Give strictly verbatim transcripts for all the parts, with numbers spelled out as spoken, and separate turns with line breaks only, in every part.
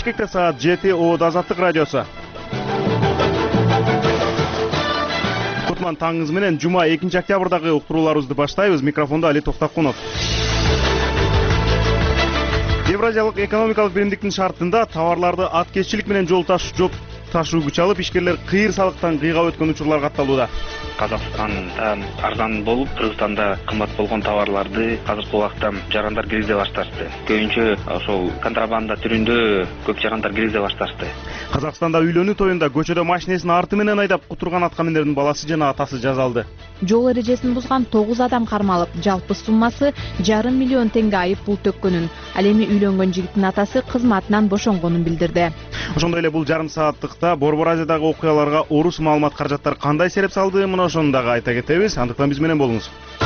Бишкекте саат жети, Оодо Азаттык радиосу. Кутман таңыңыз менен жума экинчи октябрдагы уктурууларыбызды баштайбыз. Микрофондо Али Токтакунов. Евразиялык экономикалык биримдиктин шартында товарларды аткезчилик менен жол ташуугучу алып ишкерлер кыйыр салыктан кыйгап өткөн учурлар катталууда.
Казакстанда арзан болуп, Кыргызстанда кымбат болгон товарларды азыркы убакта жарандар киргизе башташты. Көбүнчө ошол контрабанда түрүндө көп жарандар киргизе башташты.
Казакстанда үйлөнүү тоюнда көчөдө машинесин арты менен айдап кутурган аткаминердин баласы жана атасы жазалды.
Жол эрежесин бузган тогуз адам кармалып, жалпы суммасы жарым миллион теңге айып пул төккөнүн, ал эми үйлөнгөн жигиттин атасы кызматынан бошонгонун билдирди.
Ошондой эле бул жарым сааттыкта Борбор Азиядагы окуяларга орус маалымат каражаттар кандай сереп салды, мына ошону дагы айта кетебиз. Андыктан биз менен болуңуз.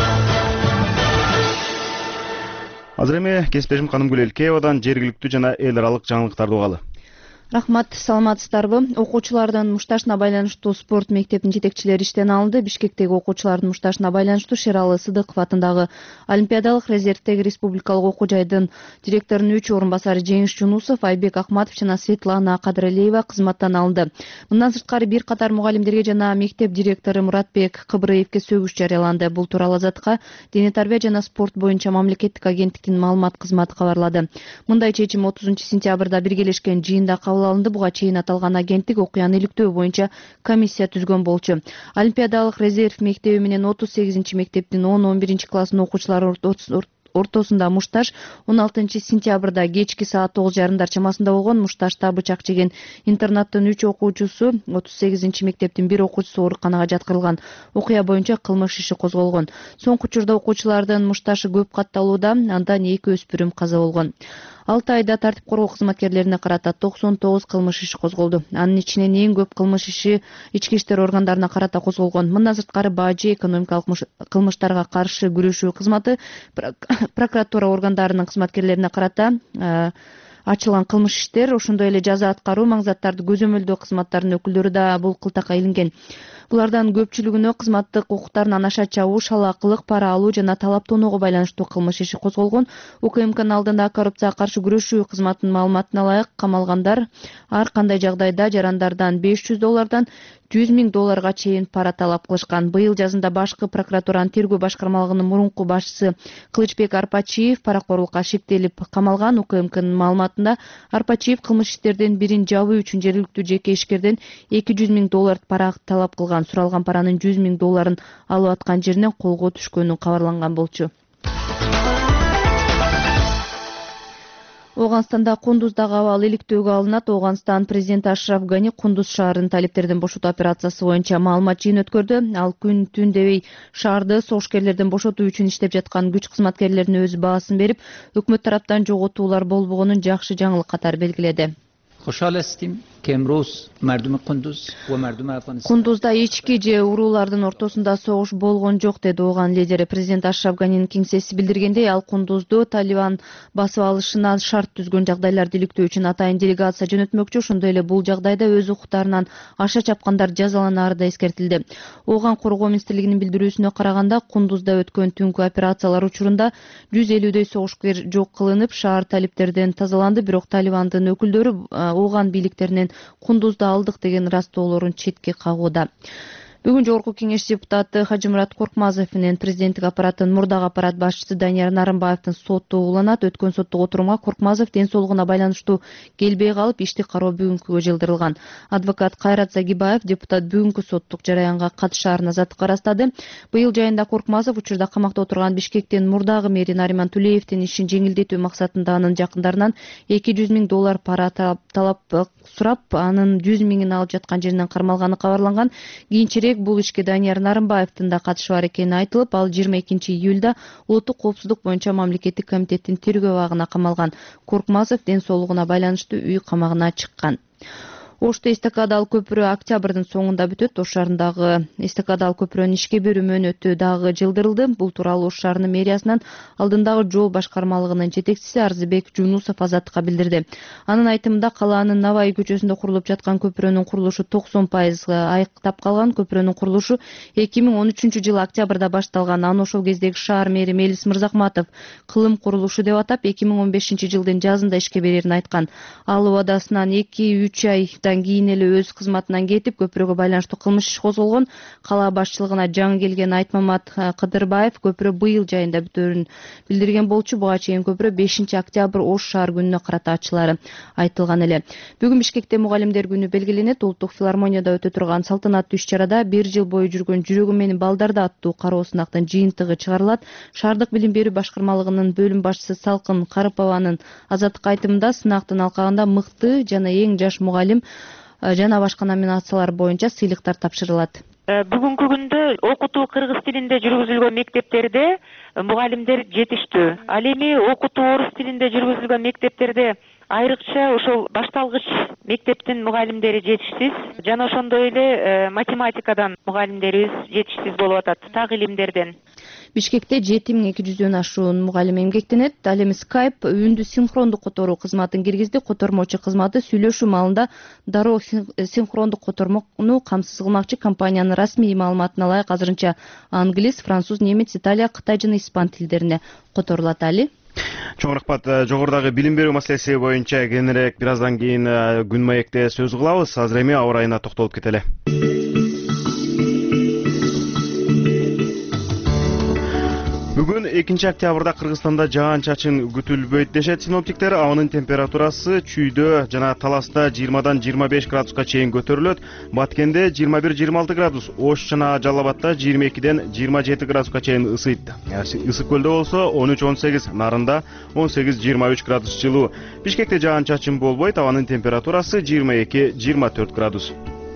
Азыр эми кесиптешим Каным Гүлелкеевадан жергиликтүү жана эл аралык жаңылыктарды угалы.
Рахмат, саламатсыздарбы? Окуучулардын мушташына байланыштуу спорт мектебинин жетекчилери иштен алынды. Бишкектеги окуучулардын мушташына байланыштуу Шералы Сыдыков атындагы Олимпиадалык резервдеги республикалык окуу жайдын директорунун үч орун басары Жеңиш Жунусов, Айбек Акматов жана Светлана Кадыралиева кызматтан алынды. Мындан сырткары бир катар мугалимдерге жана мектеп директору Муратбек Кыбырыевке сөгүш жарыяланды. Бул тууралуу Азаттыкка Дене тарбия жана спорт боюнча мамлекеттик агенттиктин маалымат кызматы кабарлады. Мындай чечим отузунчу сентябрда биргелешкен жыйында алынды. Буга чейин аталган агенттик окуяны иликтөө боюнча комиссия түзгөн болчу. Олимпиадалык резерв мектеби менен отуз сегизинчи мектептин он он биринчи класстын окуучулары ортосунда мушташ он алтынчы сентябрда кечки саат тогуз жарымдар чамасында болгон. Мушташта бычак жеген интернаттын үч окуучусу, отуз сегизинчи мектептин бир окуучусу ооруканага жаткырылган. Окуя боюнча кылмыш иши козголгон. Соңку учурда окуучулардын мушташы көп катталууда, андан эки өспүрүм каза болгон. алты айда тартип коргоо кызматкерлерине карата токсон тогуз кылмыш иши козголду. Анын ичинен эң көп кылмыш иши ички иштер органдарына карата козголгон. Мындан сырткары бажы экономикалык кылмыштарга каршы күрөшүү кызматы прокуратура органдарынын кызматкерлерине карата ачылган кылмыш иштер, ошондой эле жаза аткаруу, маңзаттарды көзөмөлдөө кызматтарынын өкүлдөрү да бул кылтакка илинген. Булардан көпчүлүгүнө кызматтык укуктарынан аша чабуу, шалаакылык, пара алуу жана талаптоонууга байланыштуу кылмыш иши козголгон. УКМКнын алдында коррупцияга каршы күрөшүү кызматынын маалыматына ылайык камалгандар ар кандай жагдайда жарандардан беш жүз доллардан жүз миң долларга чейин пара талап кылышкан. Быйыл жазында башкы прокуратуранын тергөө башкармалыгынын мурунку башчысы Кылычбек Арпачиев паракорлукка шектелип камалган. УКМКнын маалыматында Арпачиев кылмыш иштердин бирин жабуу үчүн жергиликтүү жеке ишкерден эки жүз миң доллар пара талап кылган. Суралган паранын жүз миң долларын алып аткан жеринен колго түшкөнү кабарланган болчу. Ооганстанда Кундуздагы абал иликтөөгө алынат. Ооганстан президенти Ашраф Гани Кундуз шаарын талиптерден бошотуу операциясы боюнча маалымат жыйын өткөрдү. Ал күн түн дебей шаарды согушкерлерден бошотуу үчүн иштеп жаткан күч кызматкерлерине өз баасын берип, өкмөт тараптан жоготуулар болбогонун жакшы жаңылык катары белгиледи. Кундузда ички же уруулардын ортосунда согуш болгон жок, деди ооган лидери. Президент Ашраф Ганинин кеңсеси билдиргендей, ал Кундузду Талибан басып алышына шарт түзгөн жагдайларды иликтөө үчүн атайын делегация жөнөтмөкчү. Ошондой эле бул жагдайда өз укуктарынан аша чапкандар жазаланары да эскертилди. Ооган коргоо министрлигинин билдирүүсүнө караганда, Кундузда өткөн түнкү операциялар учурунда жүз элүүдөй согушкер жок кылынып, шаар талиптерден тазаланды. Бирок Талибандын өкүлдөрү ооган бийликтеринен Кундузда алдык деген ырааттоолорун четке кагууда. Бүгүн Жогорку Кеңеш депутаты Хажымурат Коркмазов менен президенттик аппараттын мурдагы аппарат башчысы Данияр Нарымбаевдин соту уланат. Өткөн соттук отурумга Коркмазов ден соолугуна байланыштуу келбей калып, ишти кароо бүгүнкүгө жылдырылган. Адвокат Кайрат Загибаев депутат бүгүнкү соттук жараянга катышаарын азаттыкка ырастады. Быйыл жайында Коркмазов учурда камакта отурган Бишкектин мурдагы мэри Нариман Тулеевдин ишин жеңилдетүү максатында анын жакындарынан эки жүз миң доллар пара талап сурап, анын жүз миңин алып жаткан жеринен кармалганы кабарланган. Кийинчерээк бул ишке Данияр Нарымбаевдин да катышы бар экени айтылып, ал жыйырма экинчи июлда улуттук коопсуздук боюнча мамлекеттик комитеттин тергөө абагына камалган. Коркмазов ден соолугуна байланыштуу үй камагына чыккан. Ошто эстакадалык көпүрө октябрдын соңунда бүтөт. Ош шаарындагы эстакадалык көпүрөнүн ишке берүү мөөнөтү дагы жылдырылды. Бул тууралуу Ош шаарынын мэриясынан алдындагы жол башкармалыгынын жетекчиси Арзыбек Жунусов Азаттыкка билдирди. Анын айтымында калаанын Навай көчөсүндө курулуп жаткан көпүрөнүн курулушу токсон пайыз айыктап калган. Көпүрөнүн курулушу эки миң он үчүнчү жылы октябрда башталган. Аны ошол кездеги шаар мэри Мелис Мырзахматов кылым курулушу деп атап, эки миң он бешинчи жылдын жазында ишке берерин айткан. Ал убадасынан эки үч айдан кийин эле өз кызматынан кетип, көпүрөгө байланыштуу кылмыш иш козголгон. Кала башчылыгына жаңы келген Айтмамат Кыдырбаев көпүрө быйыл жайында бүтөөрүн билдирген болчу. Буга чейин көпүрө бешинчи октябрь Ош шаар күнүнө карата ачылары айтылган эле. Бүгүн Бишкекте мугалимдер күнү белгиленет. Улуттук филармонияда өтө турган салтанаттуу иш-чарада бир жыл бою жүргөн жүрөгүм менин балдарды аттуу кароо сынактын жыйынтыгы чыгарылат. Шаардык билим берүү башкармалыгынын бөлүм башчысы Салкын Карыпованын Азаттык айтымында сынактын алкагында мыкты жана эң жаш мугалим жана башка номинациялар боюнча сыйлыктар тапшырылат.
Бүгүнкү күндө окутуу кыргыз тилинде жүргүзүлгөн мектептерде мугалимдер жетиштүү. Ал эми окутуу орус тилинде жүргүзүлгөн мектептерде айрыкча ошол башталгыч мектептин мугалимдери жетишсиз. Жана ошондой эле математикадан мугалимдерибиз жетишсиз болуп атат, так илимдерден.
Бишкекте жети миң эки жүздөн ашуун мугалим эмгектенет. Ал эми Skype үндү синхрондук которуу кызматын киргизди. Котормочу кызматы сүйлөшүү маалында дароо синхрондук котормону камсыз кылмакчы. Компаниянын расмий маалыматына ылайык азырынча англис, француз, немец, италия, кытай жана испан тилдерине которулат. Али.
Чоң рахмат. Жогорудагы билим берүү маселеси боюнча кененирээк бир аздан кийин күн маекте сөз кылабыз. Азыр эми аба ырайына токтолуп кетели. Бүгүн экинчи октябрда Кыргызстанда жаан-чачын күтүлбөйт дешет синоптиктер. Абанын температурасы Чүйдө жана Таласта жыйырмадан жыйырма беш градуска чейин көтөрүлөт. Баткенде жыйырма бир жыйырма алты градус, Ош жана Жалал Абадта жыйырма экиден жыйырма жети градуска чейин ысыйт. Ысык көлдө болсо он үч он сегиз, Нарында он сегиз жыйырма үч градус жылуу. Бишкекте жаан-чачын болбойт. Абанын температурасы жыйырма эки жыйырма төрт градус.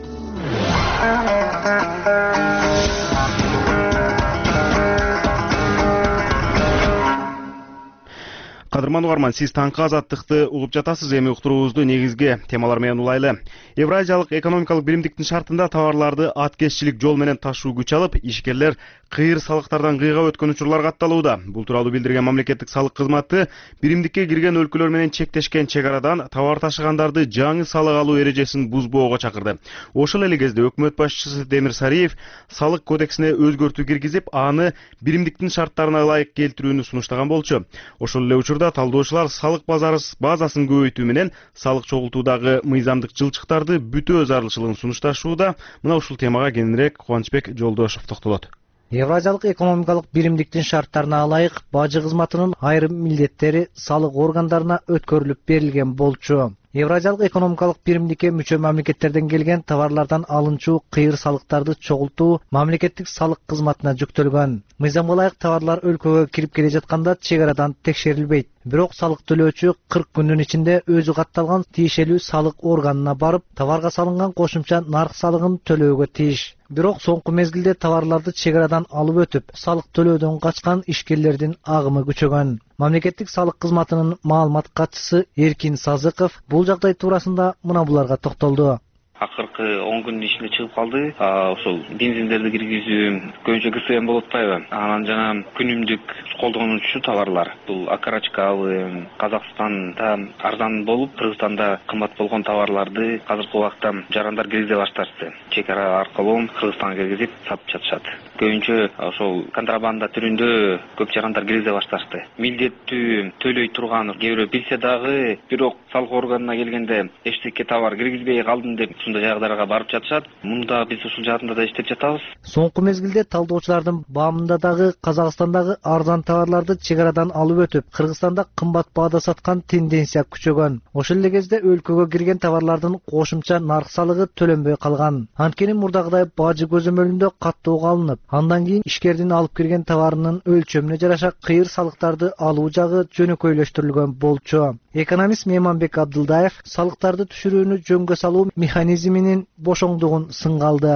Кадырман угарман, сиз таңкы азаттыкты угуп жатасыз. Эми уктуруубузду негизги темалар менен улайлы. Евразиялык экономикалык биримдиктин шартында товарларды аткезчилик жол менен ташуу күч алып, ишкерлер кыйыр салыктардан кыйга өткөн учурлар катталууда. Бул тууралуу билдирген мамлекеттик салык кызматы биримдикке кирген өлкөлөр менен чектешкен чек арадан товар ташыгандарды жаңы салык алуу эрежесин бузбоого чакырды. Ошол эле кезде өкмөт башчысы Демир Сариев салык кодексине өзгөртүү киргизип, аны биримдиктин шарттарына ылайык келтирүүнү сунуштаган болчу. Ошол эле учурда талдоочулар салык базасын көбөйтүү менен салык чогултуудагы мыйзамдык жылчыктарды бүтөө зарылчылыгын сунушташууда. Мына ушул темага кененирээк Кубанычбек Жолдошов токтолот.
Евразиялык экономикалык биримдиктин шарттарына ылайык бажы кызматынын айрым милдеттери салык органдарына өткөрүлүп берилген болчу. Евразиялык экономикалык биримдикке мүчө мамлекеттерден келген товарлардан алынчу кыйыр салыктарды чогултуу мамлекеттик салык кызматына жүктөлгөн. Мыйзамга ылайык товарлар өлкөгө кирип келе жатканда чек арадан текшерилбейт. Бирок салык төлөөчү кырк күндүн ичинде өзү катталган тиешелүү салык органына барып, товарга салынган кошумча нарк салыгын төлөөгө тийиш. Бирок соңку мезгилде товарларды чек арадан алып өтүп, салык төлөөдөн качкан ишкерлердин агымы күчөгөн. Мамлекеттик салык кызматынын маалымат катчысы Эркин Сазыков бул жагдай туурасында мына буларга токтолду.
Акыркы он күндүн ичинде чыгып калды. Ошол бензиндерди киргизүү көбүнчө ГСМ болуп атпайбы? Анан жана күнүмдүк колдонуучу товарлар. Бул окорочкалуу Казакстанда арзан болуп, Кыргызстанда кымбат болгон товарларды азыркы убакта жарандар киргизе башташты. Чек ара аркылуу Кыргызстанга киргизип сатып жатышат. Көбүнчө ошол контрабанда түрүндө көп жарандар киргизе башташты. Милдеттүү төлөй турган кээ бирөө билсе дагы, бирок салык органына келгенде эчтеке товар киргизбей калдым деп ушундай жагдайга барып жатышат. Мында биз ушул жаатында да иштеп жатабыз.
Соңку мезгилде талдоочулардын баамында дагы Казакстандагы арзан товарларды чек арадан алып өтүп, Кыргызстанда кымбат баада саткан тенденция күчөгөн. Ошол эле кезде өлкөгө кирген товарлардын кошумча нарк салыгы төлөнбөй калган. Анткени мурдагыдай бажы көзөмөлүндө каттоого алынып, андан кийин ишкердин алып кирген товарынын өлчөмүнө жараша кыйыр салыктарды алуу жагы жөнөкөйлөштүрүлгөн болчу. Экономист Мейманбек Абдылдаев салыктарды түшүрүүнү жөнгө салуу механизминин бошоңдугун сынга алды.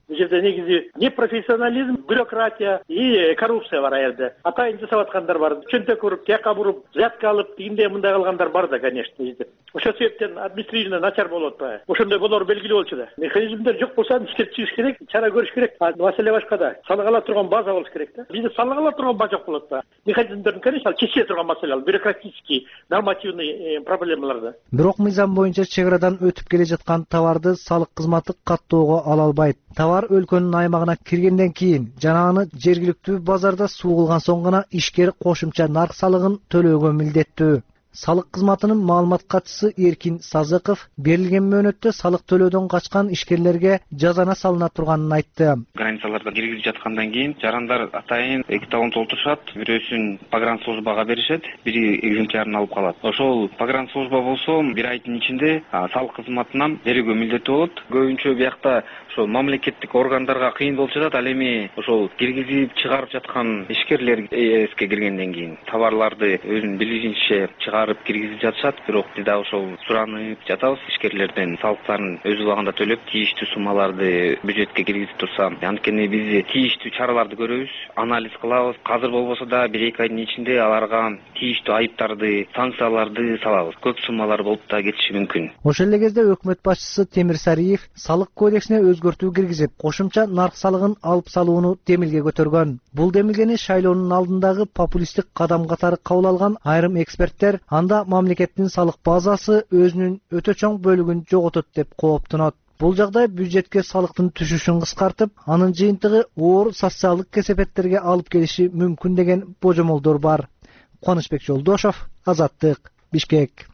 Бул жерде негизи непрофессионализм, бюрократия и коррупция бар аерде. Атайын жасап аткандар бар. Чөнтөк уруп, тияка буруп, взятка алып, тигиндей мындай кылгандар бар да, конечно. Ошол себептен административно начар болуп атпайбы. Ошондой болор белгилүү болчу да. Механизмдер жок болсо иштеп чыгыш керек, чара көрүш керек. Маселе башка да. Салык ала турган база болуш керек да. Бизде салык ала турган база жок болот да. Механизмдердин, конечно, чечиле турган маселе ал, бюрократический, нормативный проблемалар да.
Бирок мыйзам боюнча чек арадан өтүп келе жаткан товарды салык кызматы каттоого ала албайт. Товар өлкөнүн аймагына киргенден кийин жана аны жергиликтүү базарда сугулган соң гана ишкер кошумча нарк салыгын төлөөгө милдеттүү. Салык кызматынын маалымат катчысы Эркин Сазыков берилген мөөнөттө салык төлөөдөн качкан ишкерлерге жазана салына турганын айтты.
Границаларда киргизип жаткандан кийин жарандар атайын эки талон толтурушат, бирөөсүн погранслужбага беришет, бири экземплярын алып калат. Ошол погранслужба болсо бир айдын ичинде салык кызматынан берүүгө милдеттүү болот. Көбүнчө биякта ошол мамлекеттик органдарга кыйын болуп жатат. Ал эми ошол киргизип чыгарып жаткан ишкерлер эске киргенден кийин товарларды өзүнүн билишинче чыгарып киргизип жатышат. Бирок биз да ошол суранып жатабыз ишкерлерден салыктарын өз убагында төлөп, тийиштүү суммаларды бюджетке киргизип турса, анткени биз тийиштүү чараларды көрөбүз, анализ кылабыз. Азыр болбосо да бир эки айдын ичинде аларга тийиштүү айыптарды, санкцияларды салабыз. Көп суммалар болуп да кетиши мүмкүн.
Ошол эле кезде өкмөт башчысы Темир Сариев салык кодексине өзгөртүү киргизип, кошумча нарк салыгын алып салууну демилге көтөргөн. Бул демилгени шайлоонун алдындагы популисттик кадам катары кабыл алган айрым эксперттер анда мамлекеттин салык базасы өзүнүн өтө чоң бөлүгүн жоготот деп кооптонот. Бул жагдай бюджетке салыктын түшүшүн кыскартып, анын жыйынтыгы оор социалдык кесепеттерге алып келиши мүмкүн деген божомолдор бар. Кубанычбек Жолдошов, Азаттык, Бишкек.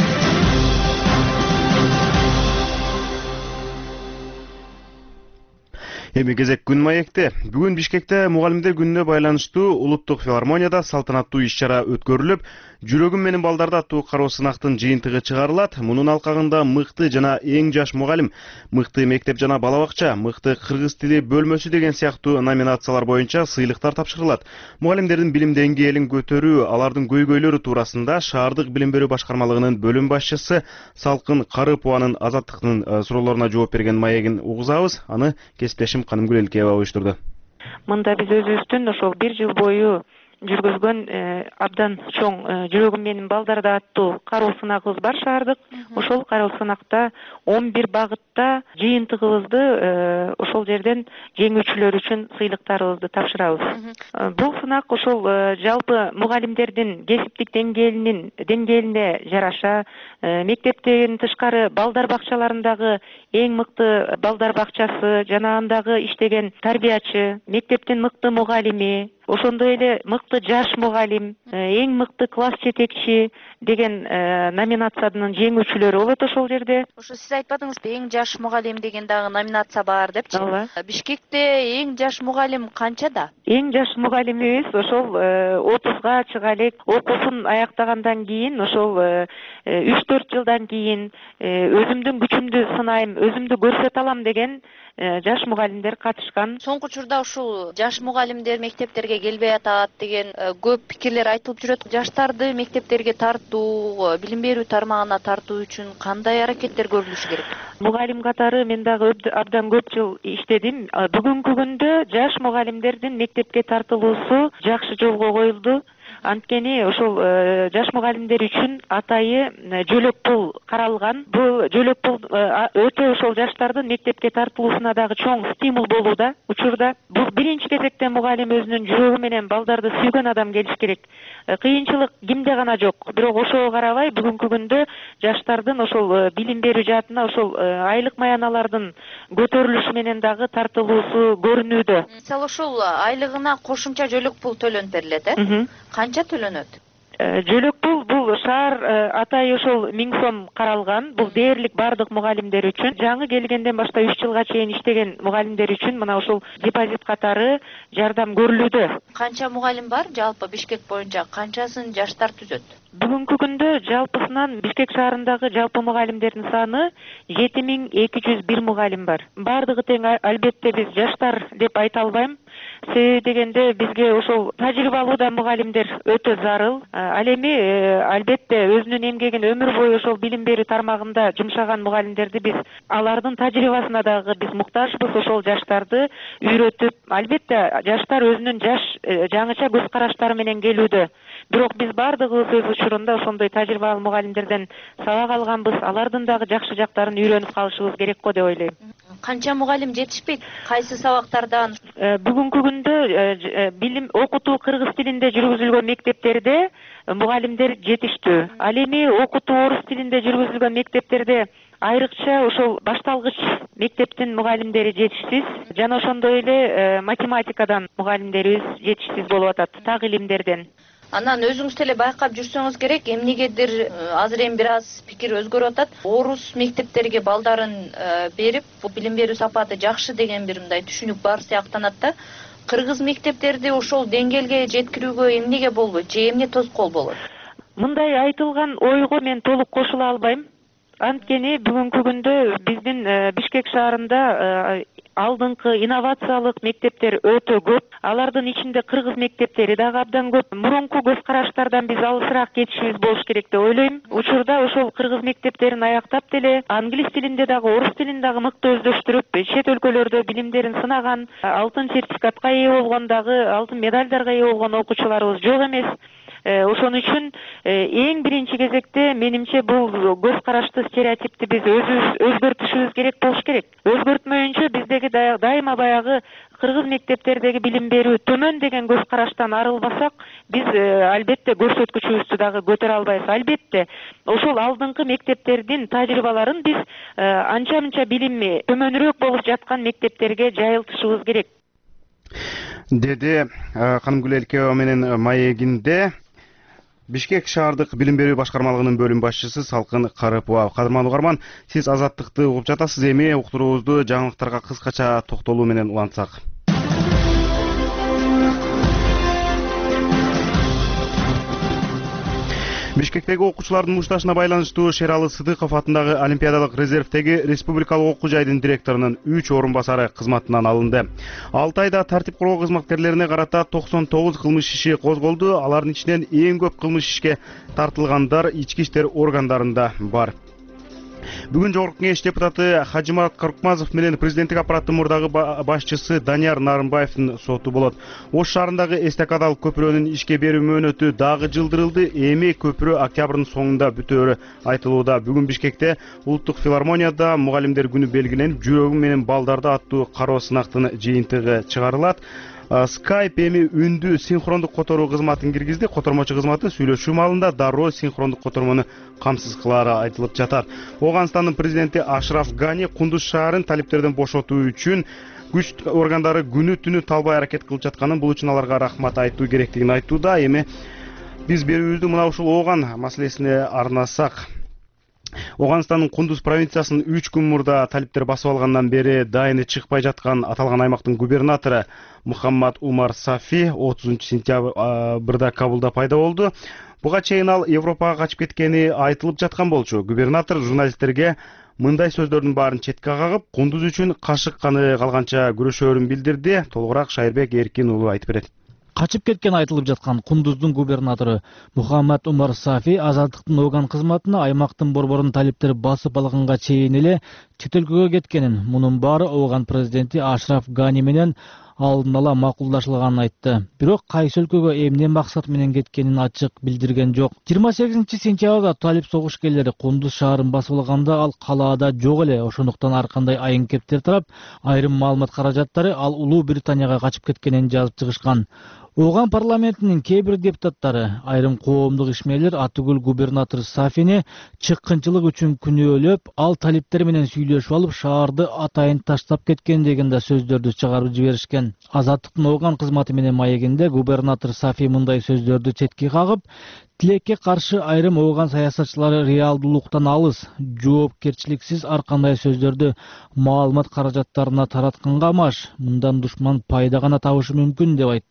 Эми кезек күн маекте. Бүгүн Бишкекте мугалимдер күнүнө байланыштуу улуттук филармонияда салтанаттуу иш-чара өткөрүлүп, жүрөгүм менин балдарда аттуу кароо сынактын жыйынтыгы чыгарылат. Мунун алкагында мыкты жана эң жаш мугалим, мыкты мектеп жана бала бакча, мыкты кыргыз тили бөлмөсү деген сыяктуу номинациялар боюнча сыйлыктар тапшырылат. Мугалимдердин билим деңгээлин көтөрүү, алардын көйгөйлөрү туурасында шаардык билим берүү башкармалыгынын бөлүм башчысы Салкын Карыпованын Азаттыктын суроолоруна жооп берген маегин угузабыз. Аны кесиптешим Канымгүл Элкеева уюштурду.
Мында биз өзүбүздүн ошол бир жыл бою жүргүзгөн абдан чоң жүрөгүм менин балдарда аттуу кароо сынагыбыз бар шаардык. Ошол кароо сынакта он бир багытта жыйынтыгыбызды ошол жерден жеңүүчүлөр үчүн сыйлыктарыбызды тапшырабыз. Бул сынак ошол жалпы мугалимдердин кесиптик деңгээлинин деңгээлине жараша, мектептен тышкары балдар бакчаларындагы эң мыкты балдар бакчасы жана андагы иштеген тарбиячы, мектептин мыкты мугалими, ошондой эле мыкты жаш мугалим, эң мыкты класс жетекчи деген номинациянын жеңүүчүлөрү болот ошол жерде.
Ошо сиз айтпадыңызбы, эң жаш мугалим деген дагы номинация бар депчи?
Ооба.
Бишкекте эң жаш мугалим канчада?
Эң жаш мугалимибиз ошол отузга чыга элек. Окуусун аяктагандан кийин ошол үч төрт жылдан кийин өзүмдүн күчүмдү сынайм, өзүмдү көрсөтө алам деген жаш мугалимдер катышкан.
Соңку учурда ушул жаш мугалимдер мектептерге келбей атат деген көп пикирлер айтылып жүрөт. Жаштарды мектептерге тартуу, билим берүү тармагына тартуу үчүн кандай аракеттер көрүлүшү керек?
Мугалим катары мен дагы абдан көп жыл иштедим. Бүгүнкү күндө жаш мугалимдердин мектепке тартылуусу жакшы жолго коюлду. Анткени ошол жаш мугалимдер үчүн атайы жөлөк пул каралган. Бул жөлөк пул өтө ошол жаштардын мектепке тартылуусуна дагы чоң стимул болууда учурда. Бул биринчи кезекте мугалим өзүнүн жүрөгү менен балдарды сүйгөн адам келиш керек. Кыйынчылык кимде гана жок. Бирок ошого карабай бүгүнкү күндө жаштардын ошол билим берүү жаатына ошол айлык маяналардын көтөрүлүшү менен дагы тартылуусу көрүнүүдө.
Мисалы ошол айлыгына кошумча жөлөк пул төлөнүп берилет, э? Канча төлөнөт?
Жөлөк пул бул шаар атайы ошол миң сом каралган. Бул дээрлик бардык мугалимдер үчүн. Жаңы келгенден баштап үч жылга чейин иштеген мугалимдер үчүн мына ошол депозит катары жардам көрүлүүдө.
Канча мугалим бар жалпы Бишкек боюнча? Канчасын жаштар түзөт?
Бүгүнкү күндө жалпысынан Бишкек шаарындагы жалпы мугалимдердин саны жети миң эки жүз бир мугалим бар. Бардыгы тең албетте биз жаштар деп айта албайм. себеби дегенде бизге ошол тажрыйба алууда мугалимдер өтө зарыл. Ал эми албетте өзүнүн эмгегин өмүр бою ошол билим берүү тармагында жумшаган мугалимдерди биз алардын тажрыйбасына дагы биз муктажбыз. Ошол жаштарды үйрөтүп, албетте жаштар өзүнүн жаш жаңыча көз караштары менен келүүдө. Бирок биз бардыгыбыз өз учурунда ошондой тажрыйбалуу мугалимдерден сабак алганбыз. Алардын дагы жакшы жактарын үйрөнүп калышыбыз керек го деп ойлойм.
Канча мугалим жетишпейт? Кайсы сабактардан?
Бүгүнкү күндө билим окутуу кыргыз тилинде жүргүзүлгөн мектептерде мугалимдер жетиштүү. Ал эми окутуу орус тилинде жүргүзүлгөн мектептерде айрыкча ошол башталгыч мектептин мугалимдери жетишсиз. Жана ошондой эле математикадан мугалимдерибиз жетишсиз болуп атат, так илимдерден.
Анан өзүңүз деле байкап жүрсөңүз керек, эмнегедир азыр эми бир аз пикир өзгөрүп атат. Орус мектептерге балдарын берип, билим берүү сапаты жакшы деген бир мындай түшүнүк бар сыяктанат да. Кыргыз мектептерди ошол деңгээлге жеткирүүгө эмнеге болбойт же эмне тоскоол болот?
Мындай айтылган ойго мен толук кошула албайм. Анткени бүгүнкү күндө биздин Бишкек шаарында алдыңкы инновациялык мектептер өтө көп. Алардын ичинде кыргыз мектептери дагы абдан көп. Мурунку көз караштардан биз алысыраак кетишибиз болуш керек деп ойлойм. Учурда ошол кыргыз мектептерин аяктап деле англис тилинде дагы, орус тилин дагы мыкты өздөштүрүп, чет өлкөлөрдө билимдерин сынаган, алтын сертификатка ээ болгон дагы, алтын медальдарга ээ болгон окуучуларыбыз жок эмес. Ошон үчүн эң биринчи кезекте менимче бул көз карашты, стереотипти биз өзүбүз өзгөртүшүбүз керек болуш керек. Өзгөртмөйүнчө биздеги дайыма баягы кыргыз мектептердеги билим берүү төмөн деген көз караштан арылбасак, биз албетте көрсөткүчүбүздү дагы көтөрө албайбыз. Албетте ошол алдыңкы мектептердин тажрыйбаларын биз анча-мынча билими төмөнүрөөк болуп жаткан мектептерге жайылтышыбыз керек.
Деди Канымгүл Элкебова менен маегинде Бишкек шаардык билим берүү башкармалыгынын бөлүм башчысы Салкын Карыпова. Кадырман угарман, сиз азаттыкты угуп жатасыз. Эми уктуруубузду жаңылыктарга кыскача токтолуу менен улантсак. Бишкектеги окуучулардын мушташына байланыштуу Шералы Сыдыков атындагы Олимпиадалык резервдеги республикалык окуу жайдын директорунун үч орун басары кызматынан алынды. алты айда тартип коргоо кызматкерлерине карата токсон тогуз кылмыш иши козголду. Алардын ичинен эң көп кылмыш ишке тартылгандар ички иштер органдарында бар. Бүгүн Жогорку Кеңеш депутаты Хажимарат Карыкмазов менен президенттик аппараттын мурдагы башчысы Данияр Нарымбаевдин соту болот. Ош шаарындагы эстакадалык көпүрөнүн ишке берүү мөөнөтү дагы жылдырылды. Эми көпүрө октябрдын соңунда бүтөөрү айтылууда. Бүгүн Бишкекте Улуттук филармонияда мугалимдер күнү белгиленип, жүрөгүм менен балдарды аттуу кароо сынактын жыйынтыгы чыгарылат. Skype эми үндү синхрондук которуу кызматын киргизди. Котормочу кызматы сүйлөшүү маалында дароо синхрондук котормону камсыз кылаары айтылып жатат. Ооганстандын президенти Ашраф Гани Кундуз шаарын талиптерден бошотуу үчүн күч органдары күнү түнү талбай аракет кылып жатканын, бул үчүн аларга рахмат айтуу керектигин айтууда. Эми биз берүүбүздү мына ушул Ооган маселесине арнасак. Ооганстандын Кундуз провинциясын үч күн мурда талиптер басып алгандан бери дайыны чыкпай жаткан аталган аймактын губернатору Мухаммад Умар Сафи отузунчу сентябрда Кабулда пайда болду. Буга чейин ал Европага качып кеткени айтылып жаткан болчу. Губернатор журналисттерге мындай сөздөрдүн баарын четке кагып, Кундуз үчүн кашык каны калганча күрөшөөрүн билдирди. Толугураак Шайырбек Эркин уулу айтып берет.
Качып кеткен айтылып жаткан Кундуздун губернатору Мухаммад Умар Сафи азаттыктын Ооган кызматына аймактын борборун талиптер басып алганга чейин эле чет өлкөгө кеткенин, мунун баары Ооган президенти Ашраф Гани менен алдын ала макулдашылганын айтты. Бирок кайсы өлкөгө эмне максат менен кеткенин ачык билдирген жок. жыйырма сегизинчи сентябрда талип согушкерлери Кундуз шаарын басып алганда ал калаада жок эле. Ошондуктан ар кандай айын кептер тарап, айрым маалымат каражаттары ал Улуу Британияга качып кеткенин жазып чыгышкан. Ооган парламентинин кээ бир депутаттары, айрым коомдук ишмерлер Атыгүл губернатор Сафини чыккынчылык үчүн күнөөлөп, ал талиптер менен сүйлөшүп алып, шаарды атайын таштап кеткен деген да сөздөрдү чыгарып жиберишкен. Азаттыктын Ооган кызматы менен маегинде губернатор Сафи мындай сөздөрдү четке кагып, тилекке каршы айрым Ооган саясатчылары реалдуулуктан алыс, жоопкерчиликсиз ар кандай сөздөрдү маалымат каражаттарына таратканга маш, мындан душман пайда гана табышы мүмкүн деп айтты.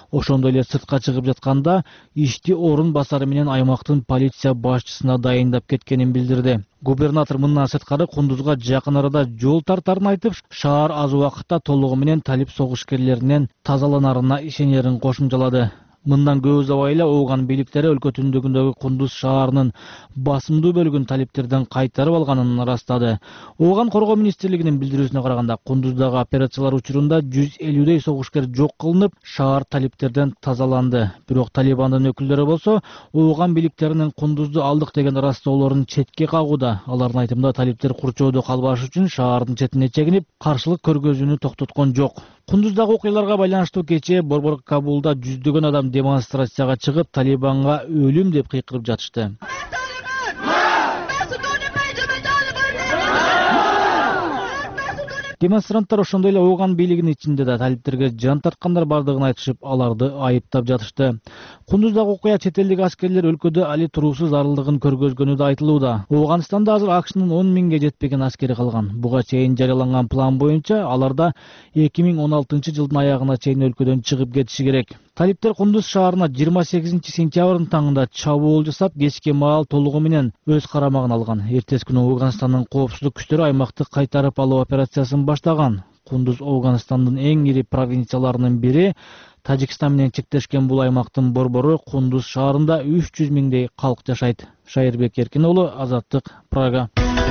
Ошондой эле сыртка чыгып жатканда ишти орун басары менен аймактын полиция башчысына дайындап кеткенин билдирди. Губернатор мындан сырткары Кундузга жакын арада жол тартарын айтып, шаар аз убакытта толугу менен талип согуш-керлеринен тазаланарына ишенерин кошумчалады. Мындан көп убай эле Ооган бийликтери өлкө түндүгүндөгү Кундуз шаарынын басымдуу бөлүгүн талиптерден кайтарып алганын ырастады. Ооган коргоо министрлигинин билдирүүсүнө караганда, Кундуздагы операциялар учурунда жүз элүүдөй согушкер жок кылынып, шаар талиптерден тазаланды. Бирок Талибандын өкүлдөрү болсо, Ооган бийликтеринин Кундузду алдык деген ырастоолорун четке кагууда. Алардын айтымында, талиптер курчоодо калбаш үчүн шаардын четине чегинип, каршылык көргөзүүнү токтоткон жок. Кундуздагы окуяларга байланыштуу кечээ борбор Кабулда жүздөгөн адам демонстрацияга чыгып, Талибанга өлүм деп кыйкырып жатышты. Демонстранттар ошондой эле Ооган бийлигинин ичинде да талиптерге жан тарткандар бардыгын айтышып, аларды айыптап жатышты. Кундуздагы окуя чет элдик аскерлер өлкөдө али туруусуз арылдыгын көргөзгөнү да айтылууда. Ооганстанда азыр АКШнын он миңге жетпеген аскери калган. Буга чейин жарыяланган план боюнча аларда эки миң он алтынчы жылдын аягына чейин өлкөдөн чыгып кетиши керек. Талиптер Кундуз шаарына жыйырма сегизинчи сентябрдын таңында чабуул жасап, кечке маал толугу менен өз карамагына алган. Эртеси күнү Ооганстандын коопсуздук күчтөрү аймакты кайтарып алуу операциясын баштаган. Кундуз Ооганстандын эң ири провинцияларынын бири. Тажикстан менен чектешкен бул аймактын борбору Кундуз шаарында үч жүз миңдей калк жашайт. Шайырбек Эркин уулу, Азаттык, Прага.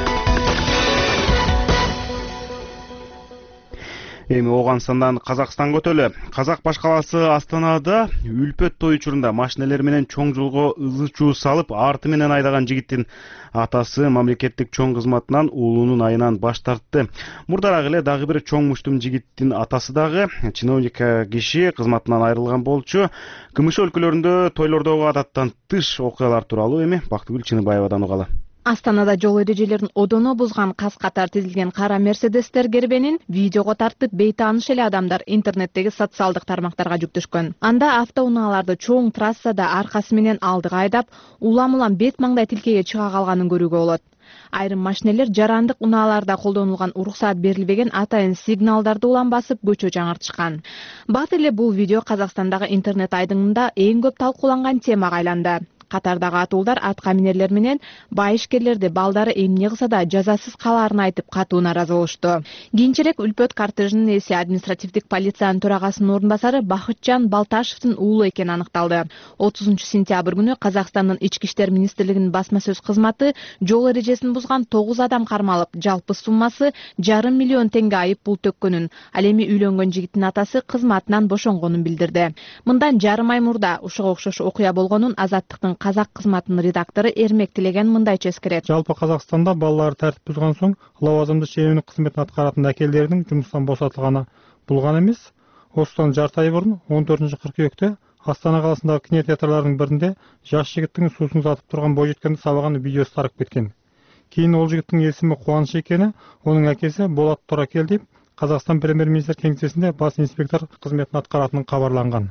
Эми Ооганстандан Казакстанга өтөлү. Казак баш калаасы Астанада үлпөт той учурунда машинелер менен чоң жолго ызы чуу салып, арты менен айдаган жигиттин атасы мамлекеттик чоң кызматынан уулунун айынан баш тартты. Мурдараак эле дагы бир чоң муштум жигиттин атасы дагы чиновник киши кызматынан айрылган болчу. КМШ өлкөлөрүндө тойлордогу адаттан тыш окуялар тууралуу эми Бактыгүл Чыныбаевадан угалы.
Астанада жол эрежелерин одоно бузган кас катар тизилген кара мерседестер кербенин видеого тартып, бейтааныш эле адамдар интернеттеги социалдык тармактарга жүктөшкөн. Анда автоунааларды чоң трассада аркасы менен алдыга айдап, улам-улам бет маңдай тилкеге чыга калганын көрүүгө болот. Айрым машинелер жарандык унааларда колдонулган уруксаат берилбеген атайын сигналдарды улам басып, көчө жаңыртышкан. Бат эле бул видео Казакстандагы интернет айдыңында эң көп талкууланган темага айланды. Катардагы атуулдар атка минерлер менен бай ишкерлерди балдары эмне кылса да жазасыз калаарын айтып катуу нааразы болушту. Кийинчерээк үлпөт кортежинин ээси административдик полициянын төрагасынын орун басары Бахытжан Балташевдин уулу экени аныкталды. отузунчу сентябрь күнү Казакстандын ички иштер министрлигинин басма сөз кызматы жол эрежесин бузган тогуз адам кармалып, жалпы суммасы жарым миллион теңге айып пул төккөнүн, ал эми үйлөнгөн жигиттин атасы кызматынан бошонгонун билдирди. Мындан жарым ай мурда ушуга окшош окуя болгонун Азаттыктын Казак кызматынын редактору Эрмек Тилеген мындайча эскерет.
Жалпы Казакстанда балалар тартип бузган соң лауазымды шенеунік кызметін аткаратын әкелдердің жұмыстан босатылганы булган эмес. Осыдан жарты ай бурун он төртүнчү кыркүйөктө Астана каласындагы кинотеатрлардын биринде жаш жигиттин суусун сатып турган бойжеткенди сабаган видеосу тарап кеткен. Кийин ол жигиттин есими Кубаныч экени, онун акеси Болот Торакел деп Казакстан премьер-министр кеңсесинде бас инспектор кызметін аткаратынын кабарланган.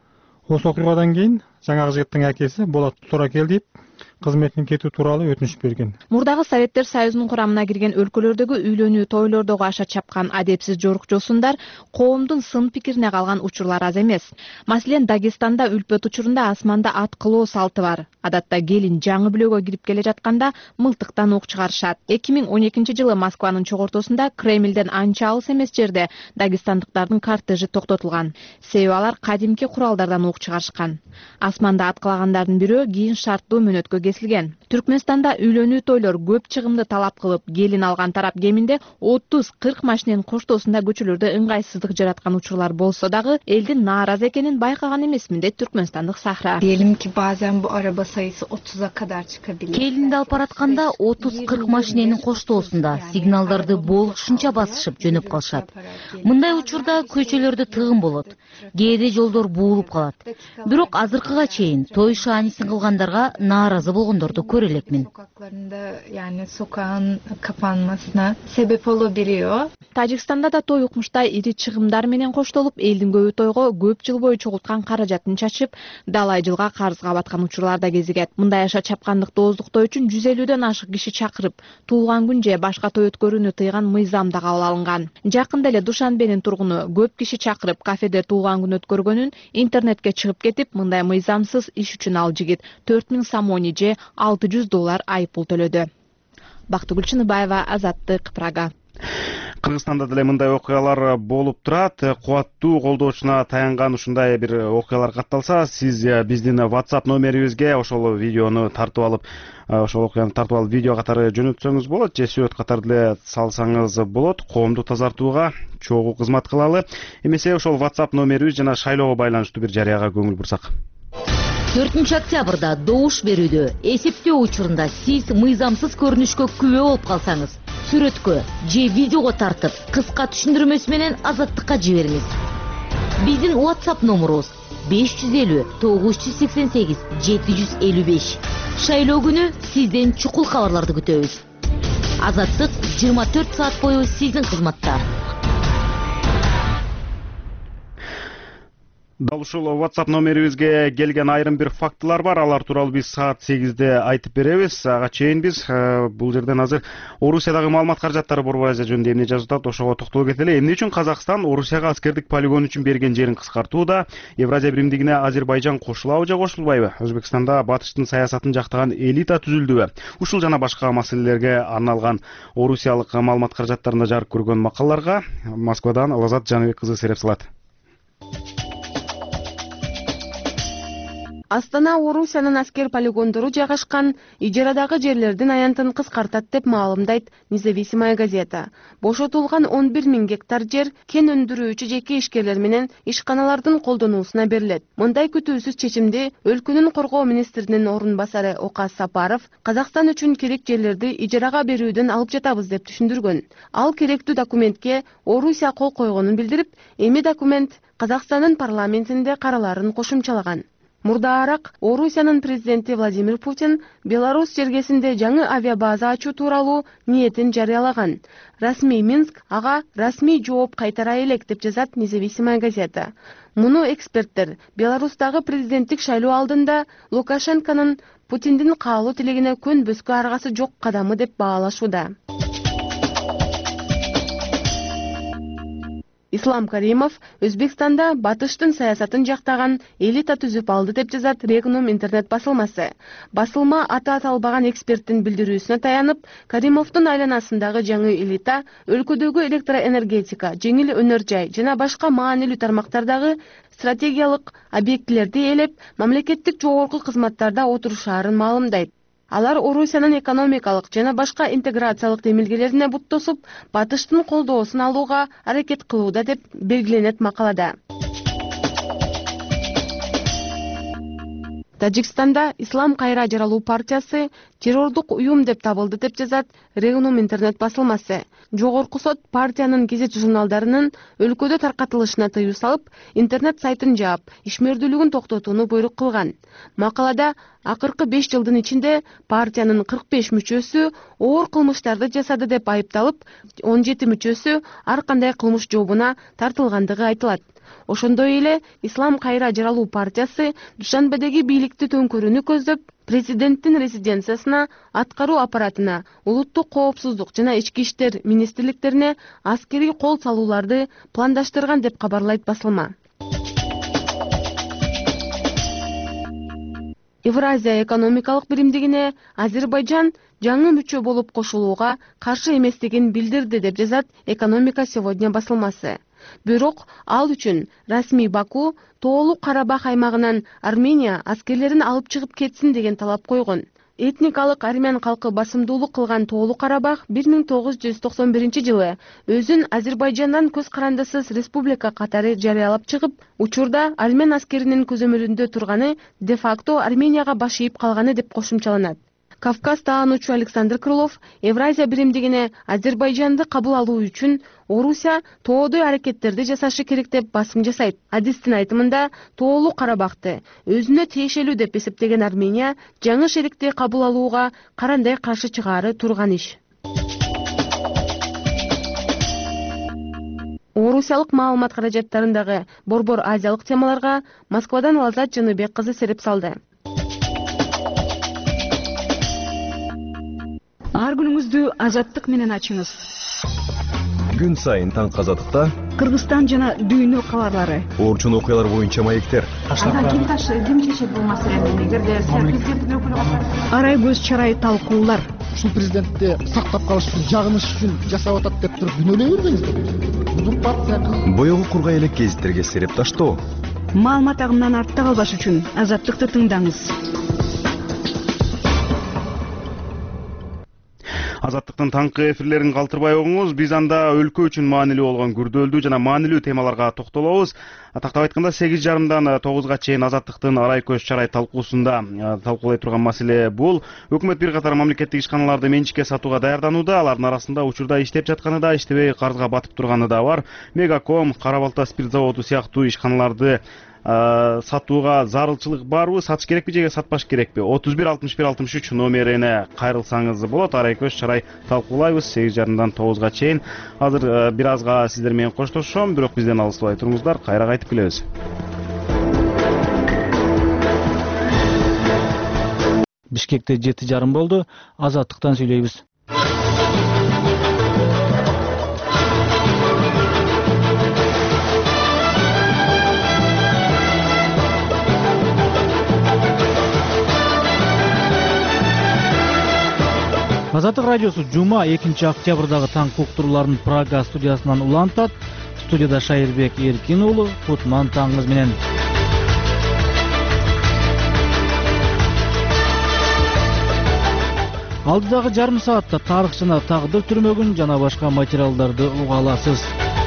Осы окуядан кийин жаңағы жигиттин акеси Болот Торакел деп кызметинен кетүү тууралуу өтүнүш берген.
Мурдагы Советтер Союзунун курамына кирген өлкөлөрдөгү үйлөнүү тойлордогу аша чапкан адепсиз жорукчосундар коомдун сын пикирине калган учурлар аз эмес. Маселен, Дагестанда үлпөт учурунда асманда ат кылоо салты бар. Адатта келин жаңы бүлөгө кирип келе жатканда мылтыктан ок чыгарышат. эки миң он экинчи жылы Москванын чогортосунда Кремлден анча алыс эмес жерде дагестандыктардын кортежи токтотулган. Себеби алар кадимки куралдардан ок чыгарышкан. Асманда ат кылагандардын бирөө кийин шарттуу мөөнөткө кесилген. Түркмөнстанда үйлөнүү тойлор көп чыгымды талап кылып, келин алган тарап кеминде отуз кырк машиненин коштоосунда көчөлөрдө ыңгайсыздык жараткан учурлар болсо дагы элдин нааразы экенин байкаган эмесмин дейт түркмөнстандык Сахра.
Diyelim ki bazen bu araba sayısı otuza kadar çıkabilir.
Келинди алып баратканда отуз кырк машиненин коштоосунда сигналдарды болушунча басышып жөнөп калышат. Мындай учурда көчөлөрдө тыгын болот. Кээде жолдор буулуп калат. Бирок азыркыга мага чейин той шаанисин кылгандарга нааразы болгондорду көрө элекмин.
Yani sokağın kapanmasına sebep olabiliyor.
Тажикстанда да той укмуштай ири чыгымдар менен коштолуп, элдин көбү тойго көп жыл бою чогулткан каражатын чачып, далай жылга карызга баткан учурлар да кезигет. Мындай аша чапкандыкты ооздуктоо үчүн жүз элүүдөн ашык киши чакырып, туулган күн же башка той өткөрүүнү тыйган мыйзам да кабыл алынган. Жакында эле Душанбенин тургуну көп киши чакырып кафеде туулган күн өткөргөнүн интернетке чыгып кетип, мындай мыйзамсыз иш үчүн ал жигит төрт миң самони же алты жүз доллар айыппул төлөдү. Бактыгүл Чыныбаева, Азаттык, Прага.
Кыргызстанда деле мындай окуялар болуп турат. Кубаттуу колдоочуна таянган ушундай бир окуялар катталса, сиз биздин WhatsApp номерибизге ошол видеону тартып алып, ошол окуяны тартып алып видео катары жөнөтсөңүз болот, же сүрөт катары деле салсаңыз болот. Коомду тазартууга чогуу кызмат кылалы. Эмесе ошол WhatsApp номерибиз жана шайлоого байланыштуу бир жарыяга көңүл бурсак.
төртүнчү октябрда добуш берүүдө эсептөө учурунда сиз мыйзамсыз көрүнүшкө күбө болуп калсаңыз, сүрөткө же видеого тартып, кыска түшүндүрмөсү менен Азаттыкка жибериңиз. Биздин WhatsApp номерубуз беш жүз элүү тогуз жүз сексен сегиз жети жүз элүү беш. Шайлоо күнү сизден чукул кабарларды күтөбүз. Азаттык жыйырма төрт саат бою сиздин кызматта.
Дал ушул WhatsApp номерибизге келген айрым бир фактылар бар. Алар тууралуу биз саат сегизде айтып беребиз. Ага чейин биз бул жерден азыр Орусиядагы маалымат каражаттары борбор азия жөнүндө эмне жазып атат, ошого токтоло кетели. Эмне үчүн Казакстан Орусияга аскердик полигон үчүн берген жерин кыскартууда? Евразия биримдигине Азербайжан кошулабы же кошулбайбы? Өзбекстанда батыштын саясатын жактаган элита түзүлдүбү? Ушул жана башка маселелерге арналган орусиялык маалымат каражаттарында жарык көргөн макалаларга Москвадан Лазат Жаныбек кызы сереп салат.
Астана Орусиянын аскер полигондору жайгашкан ижарадагы жерлердин аянтын кыскартат деп маалымдайт Независимая газета. Бошотулган он бир миң гектар жер кен өндүрүүчү жеке ишкерлер менен ишканалардын колдонуусуна берилет. Мындай күтүүсүз чечимди өлкөнүн коргоо министринин орун басары Окас Сапаров Казакстан үчүн керек жерлерди ижарага берүүдөн алып жатабыз деп түшүндүргөн. Ал керектүү документке Орусия кол койгонун билдирип, эми документ Казакстандын парламентинде караларын кошумчалаган. Мурдаараак Орусиянын президенти Владимир Путин Беларусь жергесинде жаңы авиабаза ачуу тууралуу ниетин жарыялаган. Расмий Минск ага расмий жооп кайтара элек деп жазат Независимая газета. Муну эксперттер Беларустагы президенттик шайлоо алдында Лукашенконун Путиндин каалоо тилегине көнбөскө аргасы жок кадамы деп баалашууда. Ислам Каримов Өзбекстанда батыштын саясатын жактаган элита түзүп алды деп жазат Регнум интернет басылмасы. Басылма аты аталбаган эксперттин билдирүүсүнө таянып, Каримовдун айланасындагы жаңы элита өлкөдөгү электроэнергетика, жеңил өнөр жай жана башка маанилүү тармактардагы стратегиялык объектилерди ээлеп, мамлекеттик жогорку кызматтарда отурушаарын маалымдайт. Алар Орусиянын экономикалык жана башка интеграциялык демилгелерине буттосуп, батыштын колдоосун алууга аракет кылууда деп белгиленет макалада. Тажикстанда Ислам кайра жаралуу партиясы террордук уюм деп табылды деп жазат Регнум интернет басылмасы. Жогорку сот партиянын гезит журналдарынын өлкөдө таркатылышына тыюу салып, интернет сайтын жаап, ишмердүүлүгүн токтотууну буйрук кылган. Макалада акыркы беш жылдын ичинде партиянын кырк беш мүчөсү оор кылмыштарды жасады деп айыпталып, он жети мүчөсү ар кандай кылмыш жообуна тартылгандыгы айтылат. Ошондой эле Ислам кайра жаралуу партиясы Душанбедеги бийликти төңкөрүүнү көздөп, президенттин резиденциясына, аткаруу аппаратына, улуттук коопсуздук жана ички иштер министрликтерине аскерий кол салууларды пландаштырган деп кабарлайт басылма. Евразия экономикалык биримдигине Азербайжан жаңы мүчө болуп кошулууга каршы эместигин билдирди деп жазат Экономика сегодня басылмасы. Бирок ал үчүн расмий Баку Тоолук Карабах аймагынан Армения аскерлерин алып чыгып кетсин деген талап койгон. Этникалык армян калкы басымдуулук кылган Тоолук Карабах бир миң тогуз жүз токсон биринчи жылы өзүн Азербайжандан көз карандысыз республика катары жарыялап чыгып, учурда армян аскеринин көзөмөлүндө турганы де-факто Арменияга баш ийип калганы деп кошумчаланат. Кавказ таануучу Александр Крылов Евразия биримдигине Азербайжанды кабыл алуу үчүн Орусия тоодой аракеттерди жасашы керек деп басым жасайт. Адистин айтымында тоолуу Карабакты өзүнө тиешелүү деп эсептеген Армения жаңы шерикти кабыл алууга карандай каршы чыгаары турган иш. Орусиялык маалымат каражаттарындагы борбор азиялык темаларга Москвадан Лазат Жаныбек кызы сереп салды.
Ар күнүңүздү азаттык менен ачыңыз.
Күн сайын таңкы азаттыкта
Кыргызстан жана дүйнө кабарлары.
Орчун окуялар боюнча маектер.
Ким чечет бул маселени? Эгерде президенттин өкүлү катары арай көз чарай талкуулар.
Ушул президентти сактап калыш үчүн, жагыныш үчүн жасап атат деп туруп күнөөлөй бербеңиз. Бул партия
боёгу кургай элек гезиттерге сереп таштоо.
Маалымат агымынан артта калбаш үчүн азаттыкты тыңдаңыз.
Азаттыктын таңкы эфирлерин калтырбай угуңуз. Биз анда өлкө үчүн маанилүү болгон күрдөөлдүү жана маанилүү темаларга токтолобуз. Тактап айтканда сегиз жарымдан тогузга чейин Азаттыктын арай көз чарай талкуусунда талкуулай турган маселе бул. Өкмөт бир катар мамлекеттик ишканаларды менчикке сатууга даярданууда. Алардын арасында учурда иштеп жатканы да, иштебей карызга батып турганы да бар. Мегаком, Кара Балта спирт заводу сыяктуу ишканаларды сатууга зарылчылык барбы, сатыш керекпи же сатпаш керекпи? отуз бир алтымыш бир алтымыш үч номерине кайрылсаңыз болот. Арай көз чарай талкуулайбыз сегиз жарымдан тогузга чейин. Азыр бир азга сиздер менен коштошом, бирок бизден алыстабай туруңуздар. Кайра кайтып келебиз.
Бишкекте жети жарым болду. Азаттыктан сүйлөйбүз. Азаттык радиосу жума экинчи октябрдагы таңкы уктурууларын Прага студиясынан улантат. Студияда Шайырбек Эркин уулу, Кутман таңыңыз менен. Алдыдагы жарым саатта тарых жана тагдыр түрмөгүн жана башка материалдарды уга аласыз.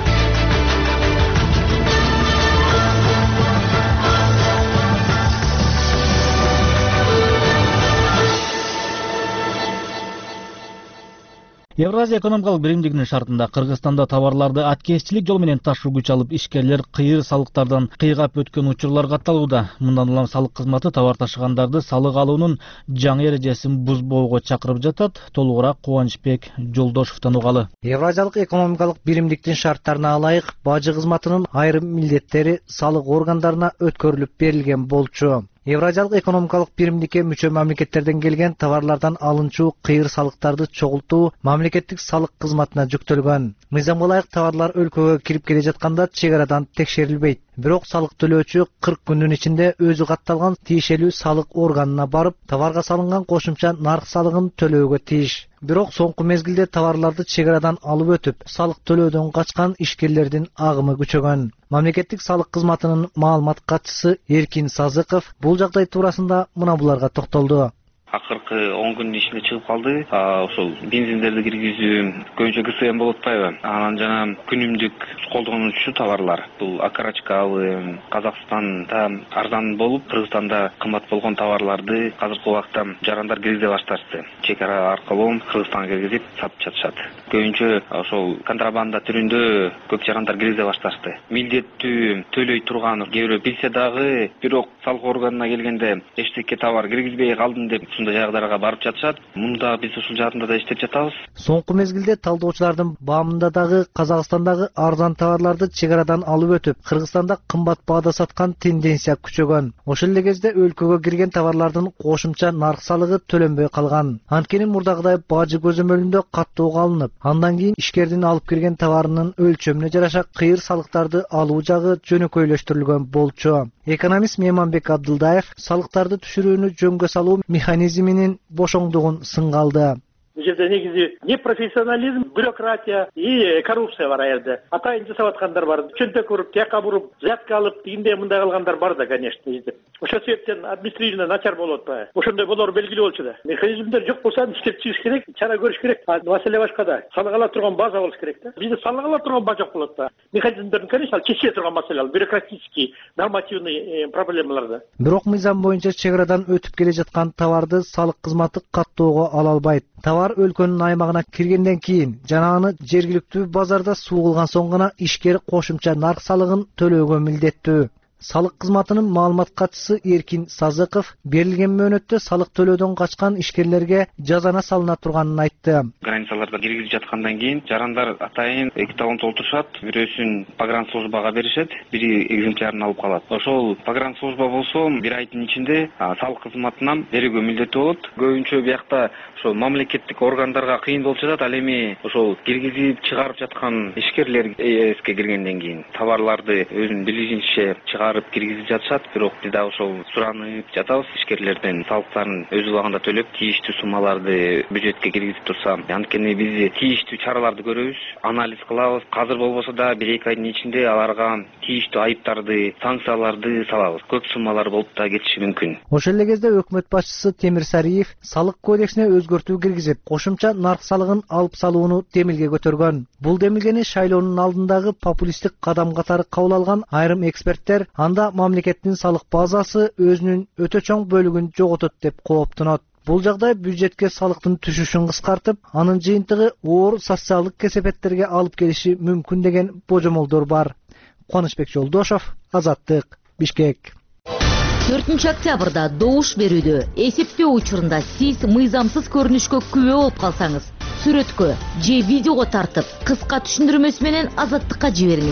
Евразия экономикалык биримдигинин шартында Кыргызстанда товарларды аткезчилик жол менен ташуу күч алып, ишкерлер кыйыр салыктардан кыйгап өткөн учурлар катталууда. Мындан улам салык кызматы товар ташыгандарды салык алуунун жаңы эрежесин бузбоого чакырып жатат. Толугураак Кубанычбек Жолдошовдон угалы.
Евразиялык экономикалык биримдиктин шарттарына ылайык бажы кызматынын айрым милдеттери салык органдарына өткөрүлүп берилген болчу. Евразиялык экономикалык биримдикке мүчө мамлекеттерден келген товарлардан алынчу кыйыр салыктарды чогултуу мамлекеттик салык кызматына жүктөлгөн. Мыйзамга ылайык товарлар өлкөгө кирип келе жатканда чек арадан текшерилбейт. Бирок салык төлөөчү кырк күндүн ичинде өзү катталган тиешелүү салык органына барып, товарга салынган кошумча нарк салыгын төлөөгө тийиш. Бирок соңку мезгилде товарларды чек арадан алып өтүп, салык төлөөдөн качкан ишкерлердин агымы күчөгөн. Мамлекеттик салык кызматынын маалымат катчысы Эркин Сазыков бул жагдай туурасында мына буларга токтолду.
Акыркы он күндүн ичинде чыгып калды. Ошол бензиндерди киргизүү көбүнчө ГСМ болуп атпайбы? Анан жана күнүмдүк колдонуучу товарлар. Бул акарачкабы Казакстанда арзан болуп, Кыргызстанда кымбат болгон товарларды азыркы убакта жарандар киргизе башташты. Чек ара аркылуу Кыргызстанга киргизип сатып жатышат. Көбүнчө ошол контрабанда түрүндө көп жарандар киргизе башташты. Милдеттүү төлөй турган кээ бирөө билсе дагы, бирок салык органына келгенде эчтеке товар киргизбей калдым деп ушундай жагдайга барып жатышат. Мында биз ушул жаатында да иштеп жатабыз.
Соңку мезгилде талдоочулардын баамында дагы Казакстандагы арзан товарларды чек арадан алып өтүп, Кыргызстанда кымбат баада саткан тенденция күчөгөн. Ошол эле кезде өлкөгө кирген товарлардын кошумча нарк салыгы төлөнбөй калган. Анткени мурдагыдай бажы көзөмөлүндө каттоого алынып, андан кийин ишкердин алып кирген товарынын өлчөмүнө жараша кыйыр салыктарды алуу жагы жөнөкөйлөштүрүлгөн болчу. Экономист Меманбек Абдылдаев салыктарды түшүрүүнү жөнгө салуу механизминин бошоңдугун сынга алды.
Бул жерде негизи непрофессионализм, бюрократия и коррупция бар аерде. Атайын жасап аткандар бар. Чөнтөк уруп, тияка буруп, взятка алып, тигиндей мындай кылгандар бар да, конечно. Ошол себептен административно начар болуп атпайбы. Ошондой болор белгилүү болчу да. Механизмдер жок болсо иштеп чыгыш керек, чара көрүш керек. Маселе башкада. Салык ала турган база болуш керек да. Бизде салык ала турган база жок болот да. Механизмдердин, конечно, чече турган маселе, бюрократический, нормативный проблемаларды.
Бирок мыйзам боюнча чек арадан өтүп келе жаткан товарды салык кызматы каттоого ала албайт. Товар өлкөнүн аймагына киргенден кийин жана аны жергиликтүү базарда сугулган соң гана ишкер кошумча нарк салыгын төлөөгө милдеттүү. Салык кызматынын маалымат катчысы Эркин Сазыков берилген мөөнөттө салык төлөөдөн качкан ишкерлерге жазана салына турганын айтты.
Границаларда киргизип жаткандан кийин жарандар атайын эки талон толтурушат, бирөөсүн погранслужбага беришет, бири экземплярын алып калат. Ошол погранслужба болсо бир айдын ичинде салык кызматынан берүүгө милдеттүү болот. Көбүнчө биякта ошол мамлекеттик органдарга кыйын болуп жатат. Ал эми ошол киргизип чыгарып жаткан ишкерлер эске киргенден кийин товарларды өзүнүн билишинче чыгарып киргизип жатышат. Бирок биз да ошол суранып жатабыз ишкерлерден салыктарын өз убагында төлөп, тийиштүү суммаларды бюджетке киргизип турса, анткени биз тийиштүү чараларды көрөбүз, анализ кылабыз. Азыр болбосо да бир эки айдын ичинде аларга тийиштүү айыптарды, санкцияларды салабыз. Көп суммалар болуп да кетиши мүмкүн.
Ошол эле кезде өкмөт башчысы Темир Сариев салык кодексине өзгөртүү киргизип, кошумча нарк салыгын алып салууну демилге көтөргөн. Бул демилгени шайлоонун алдындагы популисттик кадам катары кабыл алган айрым эксперттер анда мамлекеттин салык базасы өзүнүн өтө чоң бөлүгүн жоготот деп кооптонот. Бул жагдай бюджетке салыктын түшүшүн кыскартып, анын жыйынтыгы оор социалдык кесепеттерге алып келиши мүмкүн деген божомолдор бар. Кубанычбек Жолдошов, Азаттык, Бишкек.
төртүнчү октябрда добуш берүүдө эсептөө учурунда сиз мыйзамсыз көрүнүшкө күбө болуп калсаңыз, сүрөткө же видеого тартып, кыска түшүндүрмөсү менен Азаттыкка жибериңиз.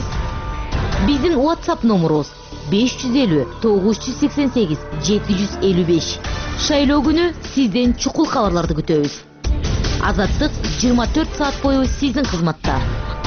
Биздин WhatsApp номерубуз беш жүз элүү тогуз жүз сексен сегиз жети жүз элүү беш. Шайлоо күнү сизден чукул кабарларды күтөбүз. Азаттык жыйырма төрт саат бою сиздин кызматта.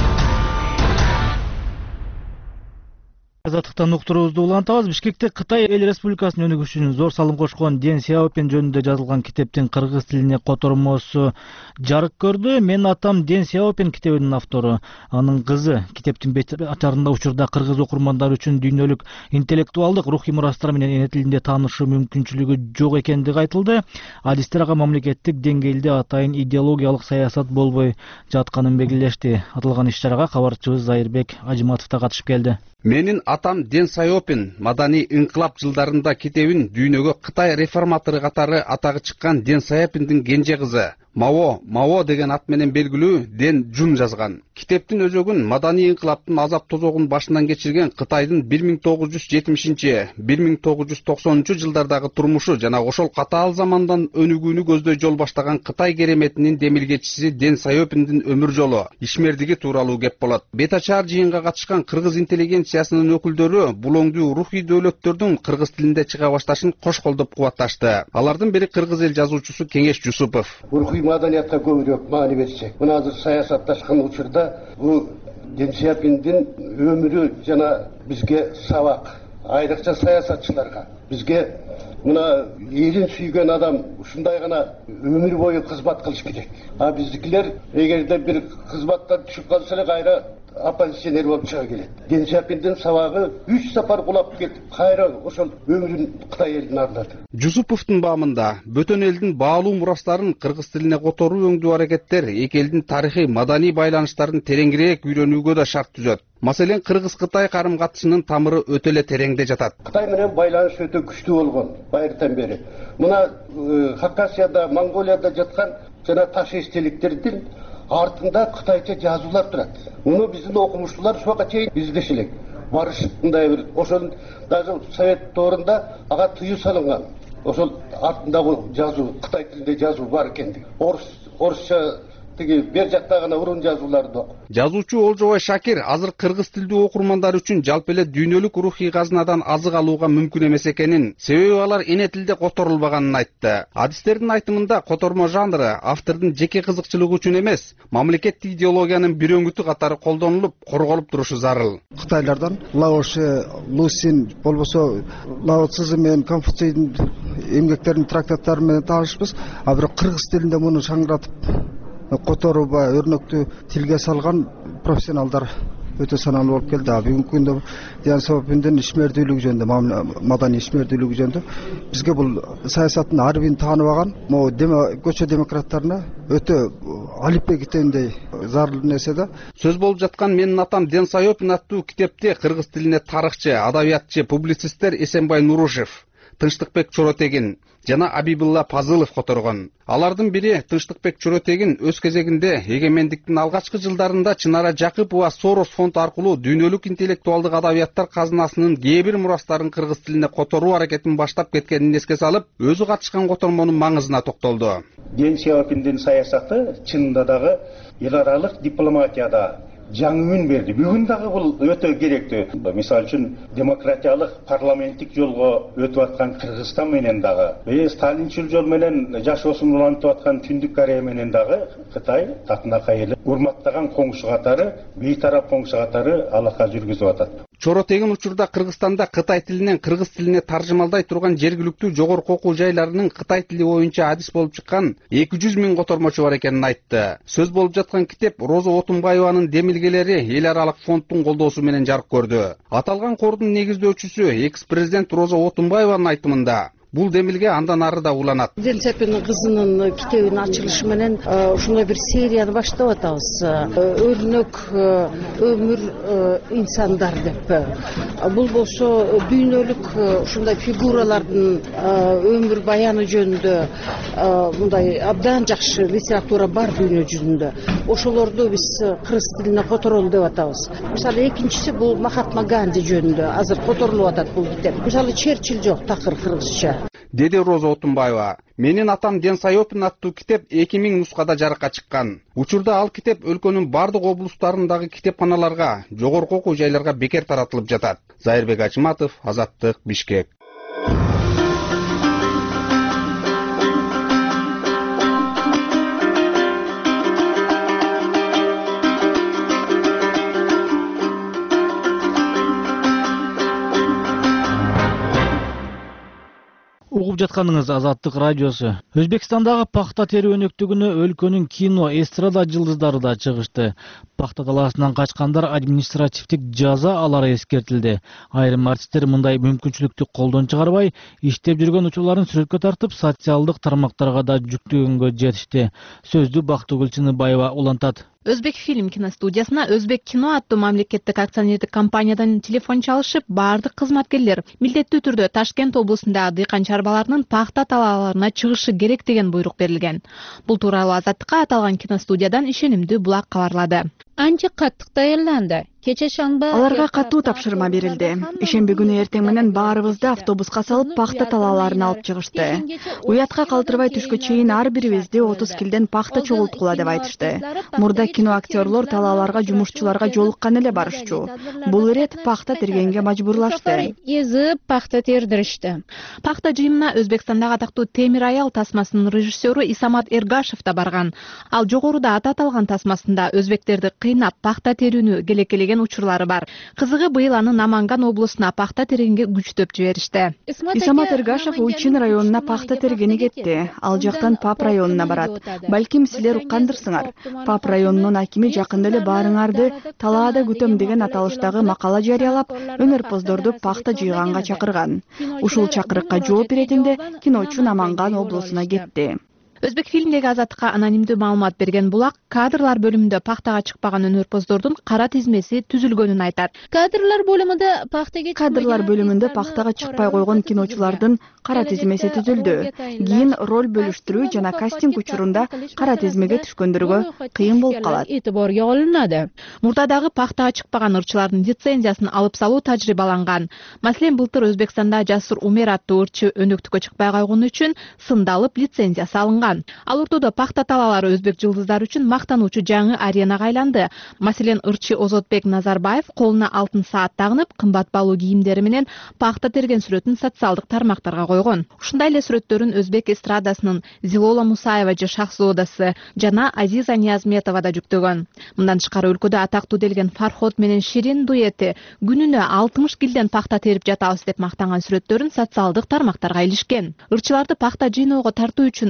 Азаттыктан уктуруубузду улантабыз. Бишкекте Кытай эл республикасынын өнүгүшүнө зор салым кошкон Дэн Сяопин жөнүндө жазылган китептин кыргыз тилине котормосу жарык көрдү. Мен атам Дэн Сяопин китебинин автору. Анын кызы китептин бет ачарында учурда кыргыз окурмандар үчүн дүйнөлүк интеллектуалдык рухий мурастар менен эне тилинде таанышуу мүмкүнчүлүгү жок экендиги айтылды. Адистер ага мамлекеттик деңгээлде атайын идеологиялык саясат болбой жатканын белгилешти. Аталган иш-чарага кабарчыбыз Зайырбек Ажыматов да катышып келди.
Менин атам Дэн Сяопин маданий инкылап жылдарында китебин дүйнөгө Кытай реформатору катары атагы чыккан Дэн Сяопиндин кенже кызы Мао, Мао деген ат менен белгилүү Дэн Жун жазган. Китептин өзөгүн маданий инкылаптын азап тозогун башынан кечирген Кытайдын бир миң тогуз жүз жетимишинчи — бир миң тогуз жүз токсонунчу жылдардагы турмушу жана ошол катаал замандан өнүгүүнү көздөй жол баштаган Кытай кереметинин демилгечиси Дэн Сяопиндин өмүр жолу, ишмердиги тууралуу кеп болот. Бет ачар жыйынга катышкан кыргыз интеллигенциясынын өкүлдөрү бул оңдуу рухий дөөлөттөрдүн кыргыз тилинде чыга башташын кош колдоп кубатташты. Алардын бири кыргыз эл жазуучусу Кеңеш Жусупов.
Маданиятка көбүрөөк маани берсек, мына азыр саясатташкан учурда бул Дэн Сяопиндин өмүрү жана бизге сабак, айрыкча саясатчыларга, бизге мына элин сүйгөн адам ушундай гана өмүр бою кызмат кылыш керек. А биздикилер эгерде бир кызматтан түшүп калса эле кайра оппозиционер болуп чыга келет. Дэн Сяопиндин сабагы үч сапар кулап кетип, кайра ошол өмүрүн Кытай элине арлады.
Жусуповдун баамында бөтөн элдин баалуу мурастарын кыргыз тилине которуу өңдүү аракеттер эки элдин тарыхый маданий байланыштарын тереңирээк үйрөнүүгө да шарт түзөт. Маселен, Кыргыз-Кытай карым катышынын тамыры өтө эле тереңде жатат.
Кытай менен байланыш өтө күчтүү болгон байыртан бери. Мына Хакасияда, Монголияда жаткан жана таш эстеликтердин артында кытайча жазуулар турат. Муну биздин окумуштуулар ушуга чейин издеш элек. Барышып мындай бир ошол даже совет доорунда ага тыюу салынган. Ошол артындагы жазуу кытай тилинде жазуу бар экендиги. Орус орусча тиги бер жакта гана урун жазууларды.
Жазуучу Олжобой Шакир азыр кыргыз тилдүү окурмандар үчүн жалпы эле дүйнөлүк рухий казынадан азык алууга мүмкүн эмес экенин, себеби алар эне тилде которулбаганын айтты. Адистердин айтымында котормо жанры автордун жеке кызыкчылыгы үчүн эмес, мамлекеттик идеологиянын бир өңүтү катары колдонулуп, корголуп турушу зарыл.
Кытайлардан Лао Ше, Лусин, болбосо Лао Цзы менен Конфуцийдин эмгектеринин трактаттары менен таанышпыз, а бирок кыргыз тилинде муну шаңыратып которууба өрнөктүү тилге салган профессионалдар өтө саналуу болуп келди. Бүгүнкү күндө Диан Саопиндин ишмердүүлүгү жөнүндө, маданий ишмердүүлүгү жөнүндө бизге бул саясаттын ар бирин тааныбаган, могу көчө демократтарына өтө алиппе китебиндей зарыл нерсе да.
Сөз болуп жаткан Менин атам Ден Сайопин аттуу китепти кыргыз тилине тарыхчы, адабиятчы, публицисттер Эсенбай Нурушев, Тынчтыкбек Чоротегин жана Абибулла Пазылов которгон. Алардын бири Тынчтыкбек Чоротегин өз кезегинде эгемендиктин алгачкы жылдарында Чынара Жакыпова Сорос фонд аркылуу дүйнөлүк интеллектуалдык адабияттар казынасынын кээ бир мурастарын кыргыз тилине которуу аракетин баштап кеткенин эске салып, өзү катышкан котормонун маңызына токтолду.
Ден Сяопиндин саясаты чынында дагы эл аралык дипломатияда жаңы үн берди. Бүгүн дагы бул өтө керектүү. Мисалы үчүн демократиялык парламенттик жолго өтүп аткан Кыргызстан менен дагы, э сталинчил жол менен жашоосун улантып аткан Түндүк Корея менен дагы Кытай татынакай эле урматтаган коңшу катары, бейтарап коңшу катары алака жүргүзүп атат.
Чоротегин учурда Кыргызстанда Кытай тилинен кыргыз тилине таржымалдай турган жергиликтүү жогорку окуу жайларынын Кытай тили боюнча адис болуп чыккан эки жүз миң котормочу бар экенин айтты. Сөз болуп жаткан китеп Роза Отунбаеванын демилгелери эл аралык фонддун колдоосу менен жарык көрдү. Аталган кордун негиздөөчүсү экс-президент Роза Отунбаеванын айтымында бул демилге андан ары да уланат.
Ден Сяопиндин кызынын китебинин ачылышы менен ушундай бир серияны баштап атабыз. Өрнөк өмүр инсандар деп. Бул болсо дүйнөлүк ушундай фигуралардын өмүр баяны жөнүндө мындай абдан жакшы литература бар дүйнө жүзүндө. Ошолорду биз кыргыз тилине которолу деп атабыз. Мисалы экинчиси бул Махатма Ганди жөнүндө азыр которулуп атат бул китеп. Мисалы Черчилль жок такыр кыргызча.
Деди Роза Отунбаева. Менин атам Ден Сайопин аттуу китеп эки миң нускада жарыкка чыккан. Учурда ал китеп өлкөнүн бардык облустарындагы китепканаларга, жогорку окуу жайларга бекер таратылып жатат. Зайырбек Ачматов, Азаттык, Бишкек.
Угуп жатканыңыз Азаттык радиосу. Өзбекстандагы пахта терүү өнөктүгүнө өлкөнүн кино, эстрада жылдыздары да чыгышты. Пахта талаасынан качкандар административдик жаза алары эскертилди. Айрым артисттер мындай мүмкүнчүлүктү колдон чыгарбай, иштеп жүргөн учурларын сүрөткө тартып, социалдык тармактарга да жүктөгөнгө жетишти. Сөздү Бактыгүл Чыныбаева улантат.
Өзбек фильм киностудиясына Өзбек кино аттуу мамлекеттик акционердик компаниядан телефон чалышып, бардык кызматкерлер милдеттүү түрдө Ташкент облусундагы дыйкан чарбаларынын пахта талааларына чыгышы керек деген буйрук берилген. Бул тууралуу Азаттыкка аталган киностудиядан ишенимдүү булак кабарлады.
Анча каттык даярланды. Кече шанба
аларга катуу тапшырма берилди. Ишемби күнү эртең менен баарыбызды автобуска салып пахта талааларын алып чыгышты. Уятка калтырбай түшкө чейин ар бирибизди отуз килден пахта чогулткула деп айтышты. Мурда кино актерлор талааларга жумушчуларга жолуккан эле барышчу. Бул ирет пахта тергенге мажбурлашты.
Езип пахта тердиришти.
Пахта жыйынына Өзбекстандагы атактуу Темир аял тасмасынын режиссеру Исамат Эргашев да барган. Ал жогоруда аты аталган тасмасында өзбектерди кыйнап пахта терүүнү келекелеген учурлары бар. Кызыгы быйыл аны Наманган облусуна пахта тергенге күчтөп жиберишти.
Исамат Эргашев Уйчин районуна пахта тергени кетти. Ал жактан Пап районуна барат. Балким силер уккандырсыңар. Пап районунун акими жакында эле баарыңарды талаада күтөм деген аталыштагы макала жарыялап, өнөрпоздорду пахта жыйганга чакырган. Ушул чакырыкка жооп беретинде киночу Наманган облусуна кетти.
Өзбек фильмдеги Азаттыкка анонимдүү маалымат берген булак кадрлар бөлүмүндө пахтага чыкпаган өнөрпоздордун кара тизмеси түзүлгөнүн айтат.
Кадрлар бөлүмүндө пахтага
Кадрлар бөлүмүндө пахтага чыкпай койгон киночулардын кара тизмеси түзүлдү. Кийин роль бөлүштүрүү жана кастинг учурунда кара тизмеге түшкөндөргө кыйын болуп калат.
Этиборго алынады.
Мурдадагы пахтага чыкпаган ырчылардын лицензиясын алып салуу тажрыйбаланган. Маселен, былтыр Өзбекстанда Жасур Умер аттуу ырчы өнөктүккө чыкпай койгону үчүн сындалып лицензиясы алынган. Ал ортодо пахта талаалары өзбек жылдыздары үчүн мактануучу жаңы аренага айланды. Маселен, ырчы Озотбек Назарбаев колуна алтын саат тагынып, кымбат баалуу кийимдери менен пахта терген сүрөтүн социалдык тармактарга койгон. Ушундай эле сүрөттөрүн өзбек эстрадасынын Зилола Мусаева же Шахзодасы жана Азиза Ниязметова да жүктөгөн. Мындан тышкары өлкөдө атактуу делген Фархот менен Ширин дуэти күнүнө алтымыш килден пахта терип жатабыз деп мактанган сүрөттөрүн социалдык тармактарга илишкен. Ырчыларды пахта жыйноого тартуу үчүн Өзбек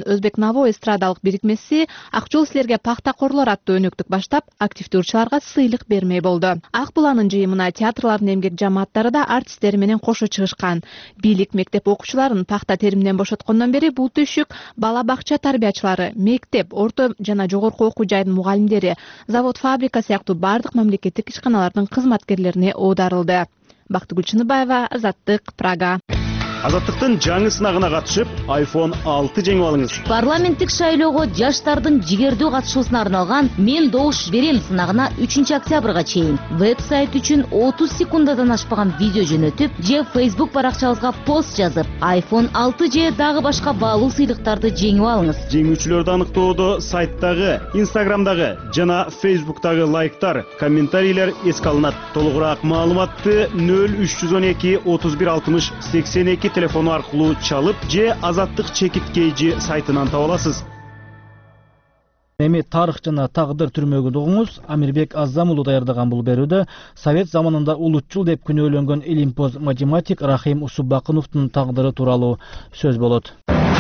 Маво эстрадалык бирикмеси Ак жол силерге пахта корлор аттуу өнөктүк баштап, активдүү ырчыларга сыйлык бермей болду. Ак буланын жыйымына театрлардын эмгек жамааттары да артисттери менен кошо чыгышкан. Бийлик мектеп окуучуларын пахта териминен бошоткондон бери бул түйшүк бала бакча тарбиячылары, мектеп, орто жана жогорку окуу жайдын мугалимдери, завод, фабрика сыяктуу бардык мамлекеттик ишканалардын кызматкерлерине оодарылды. Бактыгүл Чыныбаева, Азаттык, Прага.
Азаттыктын жаңы сынагына катышып, айфон алты жеңип алыңыз.
Парламенттик шайлоого жаштардын жигердүү катышуусуна арналган «Мен добуш берем» сынагына үчүнчү октябрга чейин веб-сайт үчүн отуз секундадан ашпаган видео жөнөтүп, же Facebook баракчабызга пост жазып, айфон алты же дагы башка баалуу сыйлыктарды жеңип алыңыз.
Жеңүүчүлөрдү аныктоодо сайттагы, Instagramдагы жана Facebooktагы лайктар, комментарийлер эске алынат. Толугураак маалыматты нөл үч жүз он эки отуз бир алтымыш сексен эки телефону аркылуу чалып же Азаттык чекиткейжи сайтынан таба аласыз.
Эми тарых жана тагдыр түрмөгүн угуңуз. Амирбек Аззам уулу даярдаган бул берүүдө Совет заманында улутчул деп күнөөлөнгөн илимпоз математик Рахим Усубакуновдун тагдыры тууралуу сөз болот.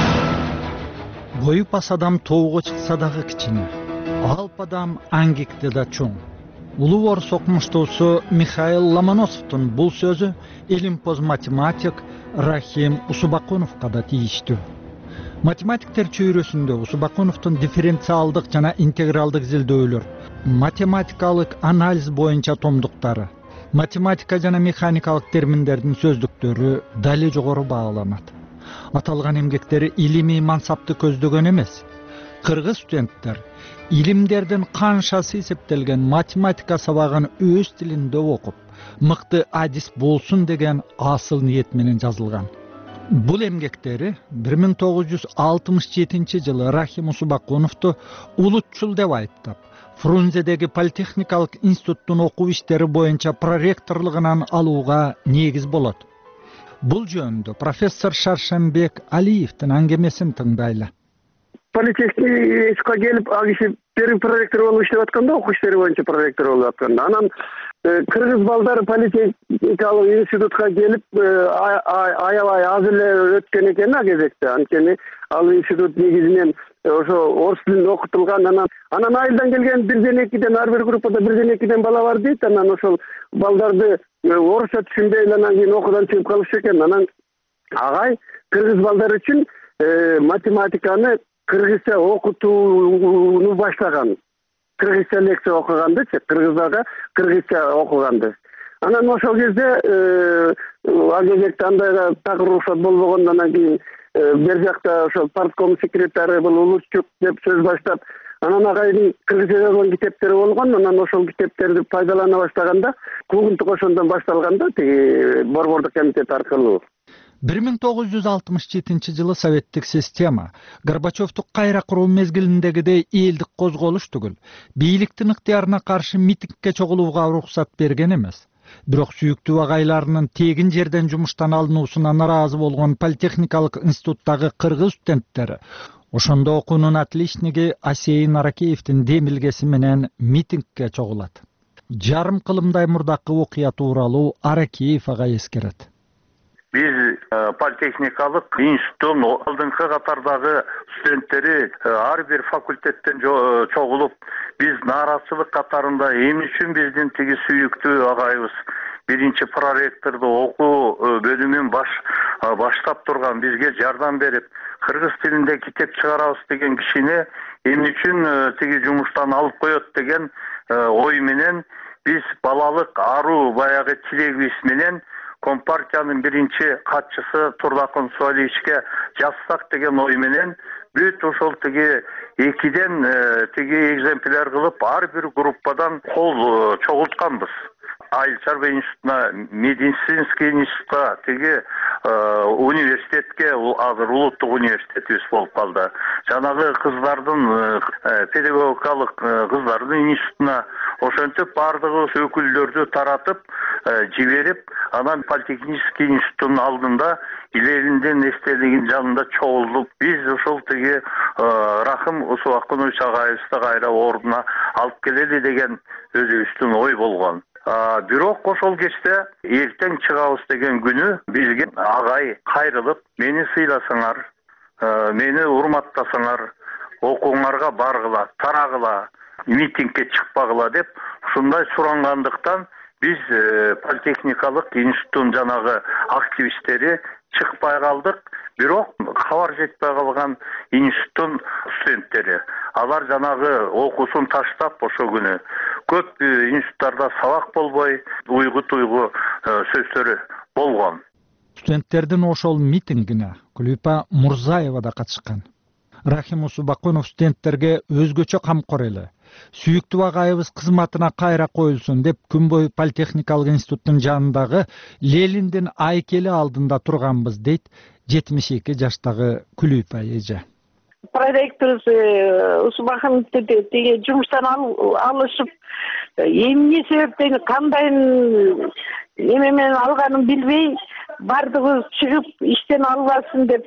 Боюп ас адам тоого чыкса дагы кичине, алп адам аңгекте да чоң. Улуу орус окумуштуусу Михаил Ломоносовдун бул сөзү илимпоз математик Рахим Усубакуновго да тийиштүү. Математиктер чөйрөсүндө Усубакуновдун дифференциалдык жана интегралдык изилдөөлөр, математикалык анализ боюнча томдуктары, математика жана механикалык терминдердин сөздүктөрү дали жогору бааланат. Аталган эмгектери илимий мансапты көздөгөн эмес. Кыргыз студенттер илимдердин канчасы эсептелген математика сабагын өз тилинде окуп, мыкты адис болсун деген асыл ниет менен жазылган. Бул эмгектери бир миң тогуз жүз алтымыш жетинчи жылы Рахим Усубакуновду улутчул деп айыптап, Фрунзедеги политехникалык институттун окуу иштери боюнча проректорлугунан алууга негиз болот. Бул жөнүндө профессор Шаршембек Алиевдин аңгемесин тыңдайлы.
Политехникага келип, ал киши первый проректор болуп иштеп атканда, окуу иштери боюнча проректор болуп атканда, анан кыргыз балдары политехникалык институтка келип, аябай аз эле өткөн экен а кезекте. Анткени ал институт негизинен ошо орус тилинде окутулган. Анан анан айылдан келген бирден экиден, ар бир группада бирден экиден бала бар дейт. Анан ошол балдарды орусча түшүнбөй эле анан кийин окуудан чыгып калышты экен. Анан агай кыргыз балдар үчүн математиканы кыргызча окутууну баштаган. Кыргызча лекция окугандычы, кыргыздага кыргызча окуганды. Анан ошол кезде ал кезекте андай так уруксат болбогондон кийин бер жакта ошол партком секретары бул улутчук деп сөз баштап, анан агайдын кыргызча жазган китептери болгон. Анан ошол китептерди пайдалана баштаганда, куугунтук ошондон башталганда тиги борбордук комитет аркылуу.
бир миң тогуз жүз алтымыш жетинчи жылы советтик система Горбачевду кайра куруу мезгилиндегидей элдик козголуш түгүл, бийликтин ыктыярына каршы митингге чогулууга уруксат берген эмес. Бирок сүйүктүү агайларынын тегин жерден жумуштан алынуусуна наразы болгон политехникалык институттагы кыргыз студенттери ошондо окуунун отличниги Асейин Аракеевдин демилгеси менен митингге чогулат. Жарым кылымдай мурдакы окуя тууралуу Аракеев агай эскерет.
Биз политехникалык институттун алдыңкы катардагы студенттери ар бир факультеттен чогулуп, биз нааразычылык катарында эмне үчүн биздин тиги сүйүктүү агайыбыз биринчи проректорду окуу бөлүмүн баш баштап турган, бизге жардам берип, кыргыз тилинде китеп чыгарабыз деген кишини эмне үчүн тиги жумуштан алып коет деген ой менен биз балалык аруу баягы тилегибиз менен Компартиянын биринчи катчысы Турдакын Суалиевичке жазсак деген ой менен бүт ошол тиги экиден тиги экземпляр кылып ар бир группадан кол чогултканбыз. Айыл чарба институтуна, медицинский институтка, тиги университетке, азыр улуттук университетибиз болуп калды. Жанагы кыздардын педагогикалык кыздардын институтуна ошентип бардыгыбыз өкүлдөрдү таратып жиберип, анан политехнический институттун алдында илеринден эстелигин жанында чогулуп, биз ошол тиги Рахим Усубакунович агайыбызды кайра ордуна алып келели деген өзүбүздүн ой болгон. Бирок ошол кечте эртең чыгабыз деген күнү бизге агай кайрылып, мени сыйласаңар, мени урматтасаңар, окууңарга баргыла, тарагыла, митингге чыкпагыла деп ушундай сурангандыктан биз политехникалык институттун жанагы активисттери чыкпай калдык. Бирок кабар жетпей калган институттун студенттери алар жанагы окуусун таштап ошол күнү көп институттарда сабак болбой, уйгу-туйгу сөздөрү болгон.
Студенттердин ошол митингине Күлүпа Мурзаева да катышкан. Рахим Усубакунов студенттерге өзгөчө камкор эле. Сүйүктүү агайыбыз кызматына кайра коюлсун деп күн бою Политехникалык институттун жанындагы Лениндин айкели алдында турганбыз дейт жетимиш эки жаштагы Күлүпа эже.
Проректор Усубакунов теге жумуштан алышып, эмне себептен кандай эме менен алганын билбей, бардыгы чыгып иштен албасын деп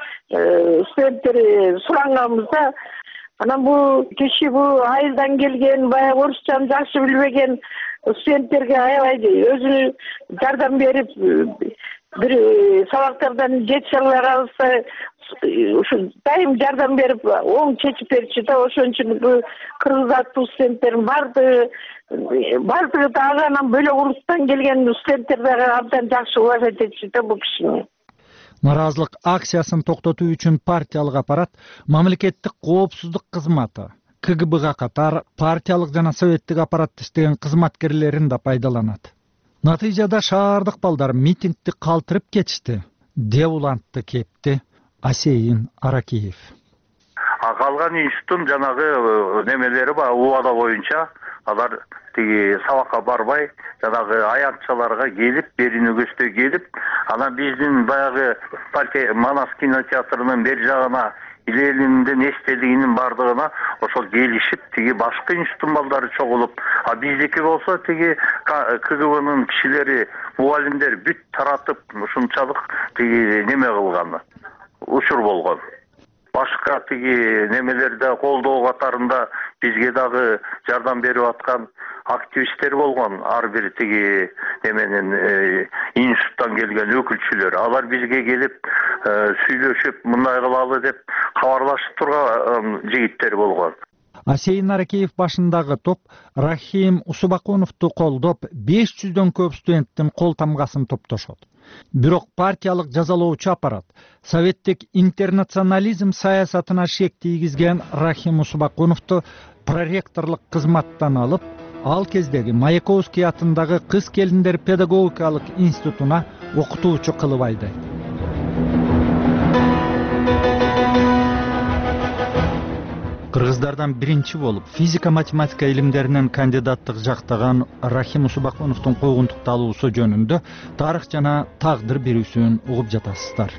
студенттер суранганбызда, анан бул киши бул айылдан келген, баягы орусчаны жакшы билбеген студенттерге аябай өзүнү жардам берип, бир сабактардан жетише албай калса, ушу дайым жардам берип, оң чечип берчү да. Ошон үчүн бул кыргыз аттуу студенттердин бардыгы бардыгы да аганан бөлөк улуттан келген студенттер дагы абдан жакшы уважать этчү да бул кишини.
Наразылык акциясын токтотуу үчүн партиялык аппарат мамлекеттик коопсуздук кызматы К Г Бга катар партиялык жана советтик аппаратта иштеген кызматкерлерин да пайдаланат. Натыйжада шаардык балдар митингди калтырып кетишти деп улантты кепти Асейин Аракеев.
Калган институттун жанагы немелери бар, убада боюнча алар тиги сабакка барбай, жанагы аянтчаларга келип, берини көздөй келип, анан биздин баягы Манас кинотеатрынын бер жагына Лениндин эстелигинин бардыгына ошол келишип, тиги башка институттун балдары чогулуп, а биздики болсо тиги К Г Бнын кишилери, мугалимдер бүт таратып, ушунчалык тиги неме кылган, учур болгон. Башка тиги немелерде колдоо катарында бизге дагы жардам берип аткан активисттер болгон, ар бир тиги неменин институттан келген өкүлчүлөр. Алар бизге келип сүйлөшүп, мындай кылалы деп кабарлашып турган жигиттер болгон.
Асейин Аракеев башындагы топ Рахим Усубакуновду колдоп, беш жүздөн көп студенттин кол тамгасын топтошот. Бирок партиялык жазалоочу аппарат советтик интернационализм саясатына шек тийгизген Рахим Усубакуновду проректорлук кызматтан алып, ал кездеги Маяковский атындагы кыз келиндер педагогикалык институтуна окутуучу кылып айдайт. Кыргыздардан биринчи болуп физика-математика илимдеринен кандидаттык жактаган Рахим Усубакуновдун койгунтукталуусу жөнүндө тарых жана тагдыр берүүсүн угуп жатасыздар.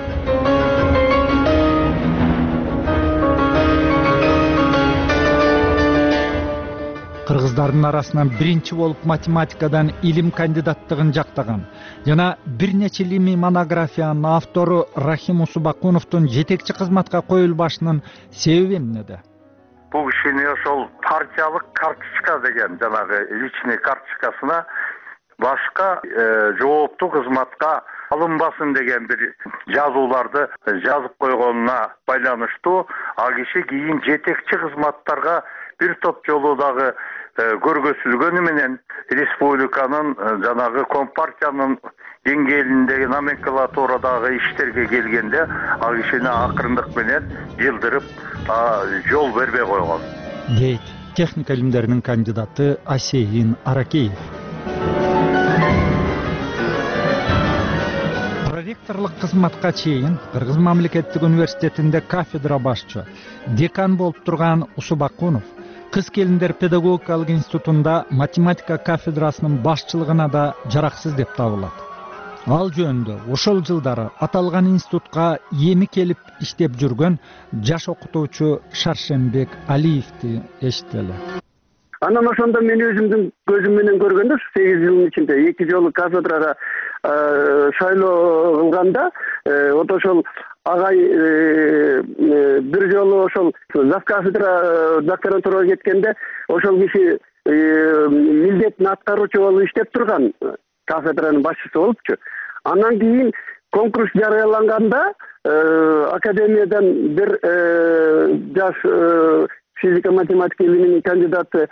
Кыргыздардын арасынан биринчи болуп математикадан илим кандидаттыгын жактаган жана бир нече илимий монографиянын автору Рахим Усубакуновдун жетекчи кызматка коюлбашынын себеби эмнеде?
Бул кишини ошол партиялык карточка деген жанагы личный карточкасына башка жооптуу кызматка алынбасын деген бир жазууларды жазып койгонуна байланыштуу, ал киши кийин жетекчи кызматтарга бир топ жолу дагы көргөзүлгөнү менен республиканын жанагы компартиянын деңгээлиндеги номенклатурадагы иштерге келгенде ал кишини акырындык менен жылдырып жол бербей койгон.
Дейт техника илимдеринин кандидаты Асейин Аракеев. Проректорлук кызматка чейин Кыргыз мамлекеттик университетинде кафедра башчы, декан болуп турган Усубакунов кыз келиндер педагогикалык институтунда математика кафедрасынын башчылыгына да жараксыз деп табылат. Ал жөнүндө ошол жылдары аталган институтка эми келип иштеп жүргөн жаш окутуучу Шаршенбек Алиевди эшиттеле.
Анан ошондо мен өзүмдүн көзүм менен көргөндө сегиз жылдын ичинде эки жолу кафедрага шайлоо кылганда, вот ошол агай бир жолу ошол зав кафедра докторантурага кеткенде ошол киши милдетин аткаруучу болуп иштеп турган, кафедранын башчысы болупчу. Андан кийин конкурс жарыяланганда академиядан бир жаш физика математика илиминин кандидаты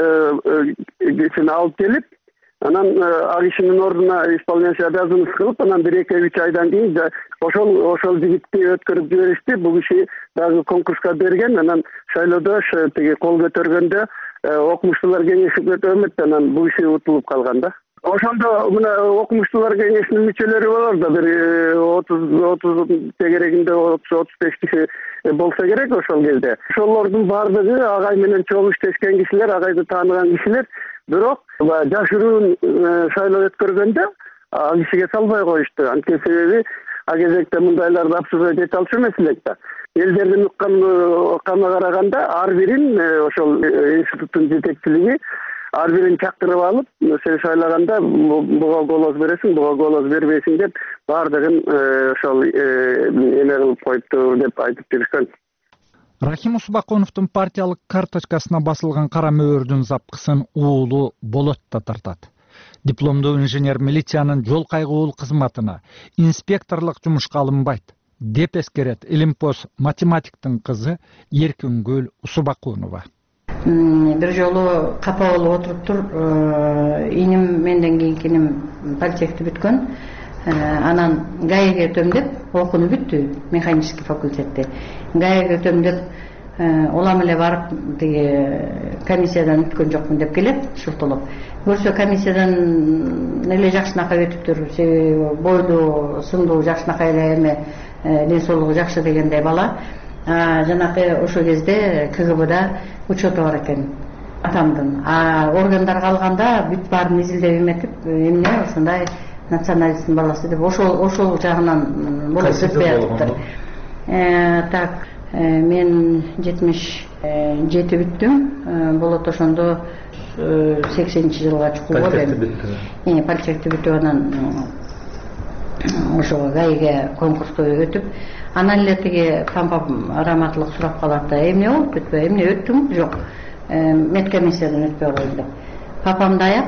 кишини алып келип, анан ал кишинин ордуна исполняющий обязанность кылып, анан бир эки үч айдан кийин ошол ошол жигитти өткөрүп жиберишти. Бул киши дагы конкурска берген, анан шайлоодо тиги кол көтөргөндө окумуштуулар кеңеши өтөмөт, анан бул киши утулуп калган да. Ошондо мына окумуштуулар кеңешинин мүчөлөрү болор да, бир отуз отуз тегерегинде отуз отуз беш киши болсо керек ошол кезде. Ошолордун баардыгы агай менен чоң иштешкен кишилер, агайды тааныган кишилер, бирок жашыруун шайлоо өткөргөндө ал кишиге салбай коюшту. Анткени себеби ал кезекте мындайларды обсуждать эте алчу эмес элек да. Элдердин укканына караганда ар бирин ошол институттун жетекчилиги ар бирин чакырып алып, сен шайлаганда буга голос бересиң, буга голос бербейсиң деп баардыгын ошол эме кылып коюпту деп айтып жүрүшкөн.
Рахим Усубакуновдун партиялык карточкасына басылган кара мөөрдүн запкысын уулу Болот да тартат. Дипломдуу инженер милициянын жол кайгуул кызматына инспекторлук жумушка алынбайт деп эскерет Илимпоз математиктин кызы Эркингүл Усубакунова.
Бир жолу капа болуп отуруптур, иним менден кийинки иним политехти бүткөн, анан гаэге өтөм деп окууну бүттү, механический факультетте. гаэге өтөм деп улам эле барып тиги комиссиядан өткөн жокмун деп келет, шуртулуп. Көрсө комиссиядан эле жакшынакай өтүптүр, себеби бойду, сындуу жакшынакай эле эме ден соолугу жакшы дегендей бала. Жанакы ошол кезде КГБда учету бар экен атамдын. А органдарга алганда бүт баарын изилдеп эметип, эмне ошондой националисттин баласы деп ошол ошол жагынан болуп өтпөй атыптыр. Так, мен жетимиш жети бүттүм. Болот ошондо сексенинчи жылга чукулган. Политехти бүтүп анан ошо гаэге конкурска өтүп, анан эле тиги пампам раматтылык сурап калат да, эмне болуп өтпөй, эмне өттүң? Жок, медкомиссиядан өтпөй койдум деп. Папамды аяп,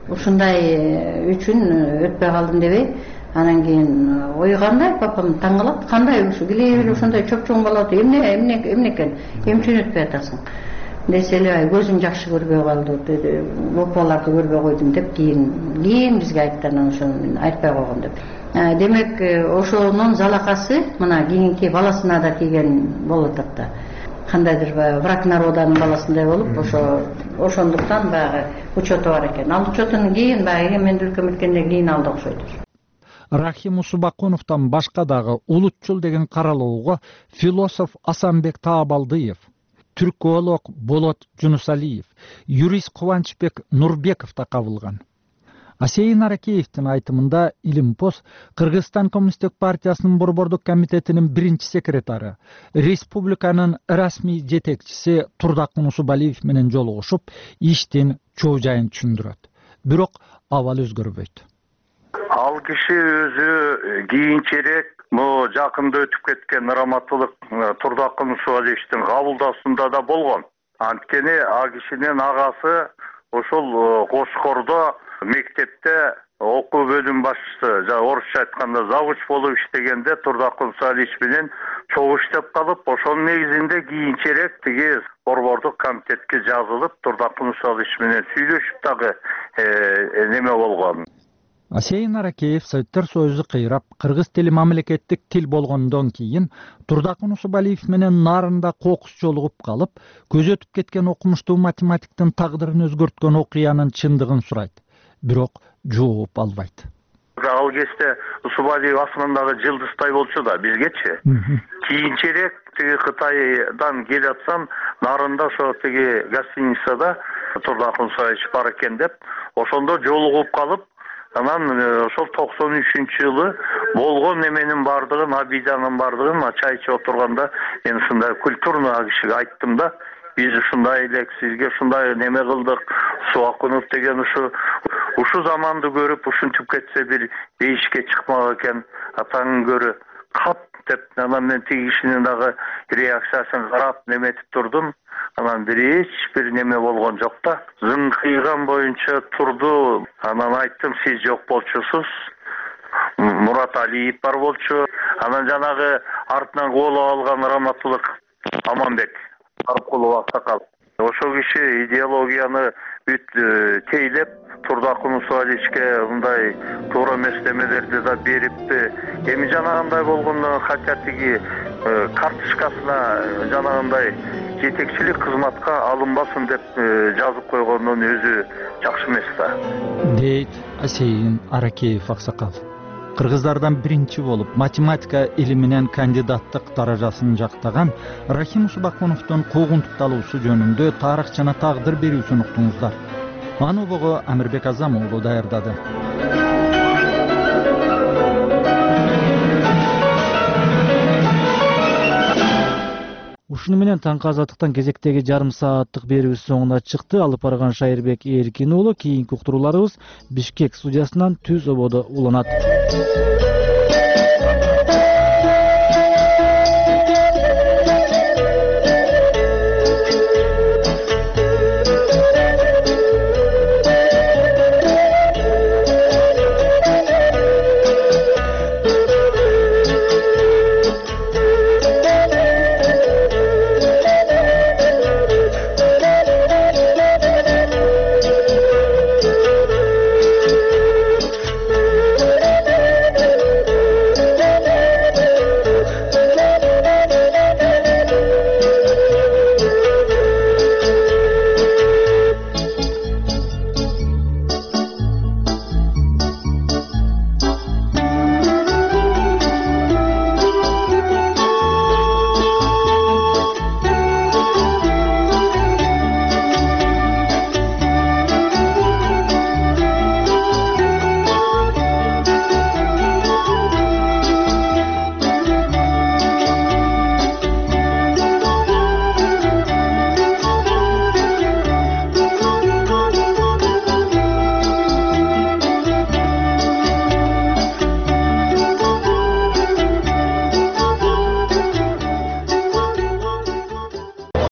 ушундай үчүн өтпөй калдым дебей, анан кийин ой кандай, папам таң калат, кандай ушу киле ошондой чоп-чоң бала эмне эмне эмне экен, эмне үчүн өтпөй атасың? Десе эле көзүм жакшы көрбөй калды, деди, бопаларды көрбөй койдум деп кийин кийин бизге айтты, анан ошону мен айтпай койгом деп. Демек ошонун залакасы мына кийинки баласына да тийген болуп атат да. Кандайдыр враг народанын баласындай болуп, ошо ошондуктан баягы учету бар экен. Ал учетун кийин баягы эгемендүүлүккө өткөндөн кийин алды окшойт.
Рахим Усубакуновдон башка дагы улутчул деген каралоого философ Асанбек Таабалдыев, түрколог Болот Жунусалиев, юрист Кубанычбек Нурбеков да кабылган. Асейин Аракеевдин айтымында Илимпоз Кыргызстан Коммунисттик партиясынын борбордук комитетинин биринчи секретары, республиканын расмий жетекчиси Турдакун Усубалиев менен жолугушуп, иштин чоо жайын түшүндүрөт. Бирок абал өзгөрбөйт.
Ал киши өзү кийинчерээк могу жакында өтүп кеткен раматтылык Турдакун Усубалиевдин кабылдасында да болгон. Анткени ал кишинин агасы ошол Кошкордо мектепте окуу бөлүм башчысы, жана орусча айтканда завуч болуп иштегенде Турдакун Усубалиев менен чогуу иштеп калып, ошонун негизинде кийинчерээк тиги борбордук комитетке жазылып, Турдакун Усубалиев менен сүйлөшүп дагы неме болгон.
Асейин Аракеев Советтер Союзу кыйрап, кыргыз тили мамлекеттик тил болгондон кийин Турдакун Усубалиев менен нарында кокус жолугуп калып, көз өтүп кеткен окумуштуу математиктин тагдырын өзгөрткөн окуянын чындыгын сурайт. Бирок жооп албайт.
Ал кезде Усубалиев асмандагы жылдыздай болчу да бизгечи. Кийинчерээк тиги Кытайдан келатсам, нарында ошо тиги гостиницада Турдакун Усубалиев бар экен деп, ошондо жолугуп калып, анан ошол токсон үчүнчү жылы болгон неменин бардыгын, абиданын бардыгын чай ичип отурганда мен ушундай культурно кишиге айттым да, биз ушундай элек сизге ушундай неме кылдык, Усубакунов деген ушу ушу заманды көрүп ушинтип кетсе бир бейишке чыкмак экен, атаңын көрү кап деп, анан мен тиги кишинин дагы реакциясын карап неметип турдум. Анан бир эч бир неме болгон жок да. Зыңкыйган боюнча турду. Анан айттым, сиз жок болчусуз. Мурат Алиев бар болчу. Анан жанагы артынан кол алган Раматулык Аманбек Аркулов аксакал. Ошол киши идеологияны бүт тейлеп Турдакы Мусаличке мындай туура эмес немелерди да берипти. Эми жанагындай болгондо хотя тиги карточкасына жанагындай жетекчилик кызматка алынбасын деп жазып койгондун өзү жакшы эмес да.
Дейт Асейин Аракеев аксакал. Кыргыздардан биринчи болуп математика илиминен кандидаттык даражасын жактаган Рахим Усубакуновдун куугунтукталуусу жөнүндө тарых жана тагдыр берүүсүн уктуңуздар. Аны бого Амирбек Азам уулу даярдады. Ушуну менен таңкы азаттыктан кезектеги жарым сааттык берүүбүз соңуна чыкты. Алып барган Шайырбек Эркин уулу. Кийинки уктурууларыбыз Бишкек студиясынан түз ободо уланат.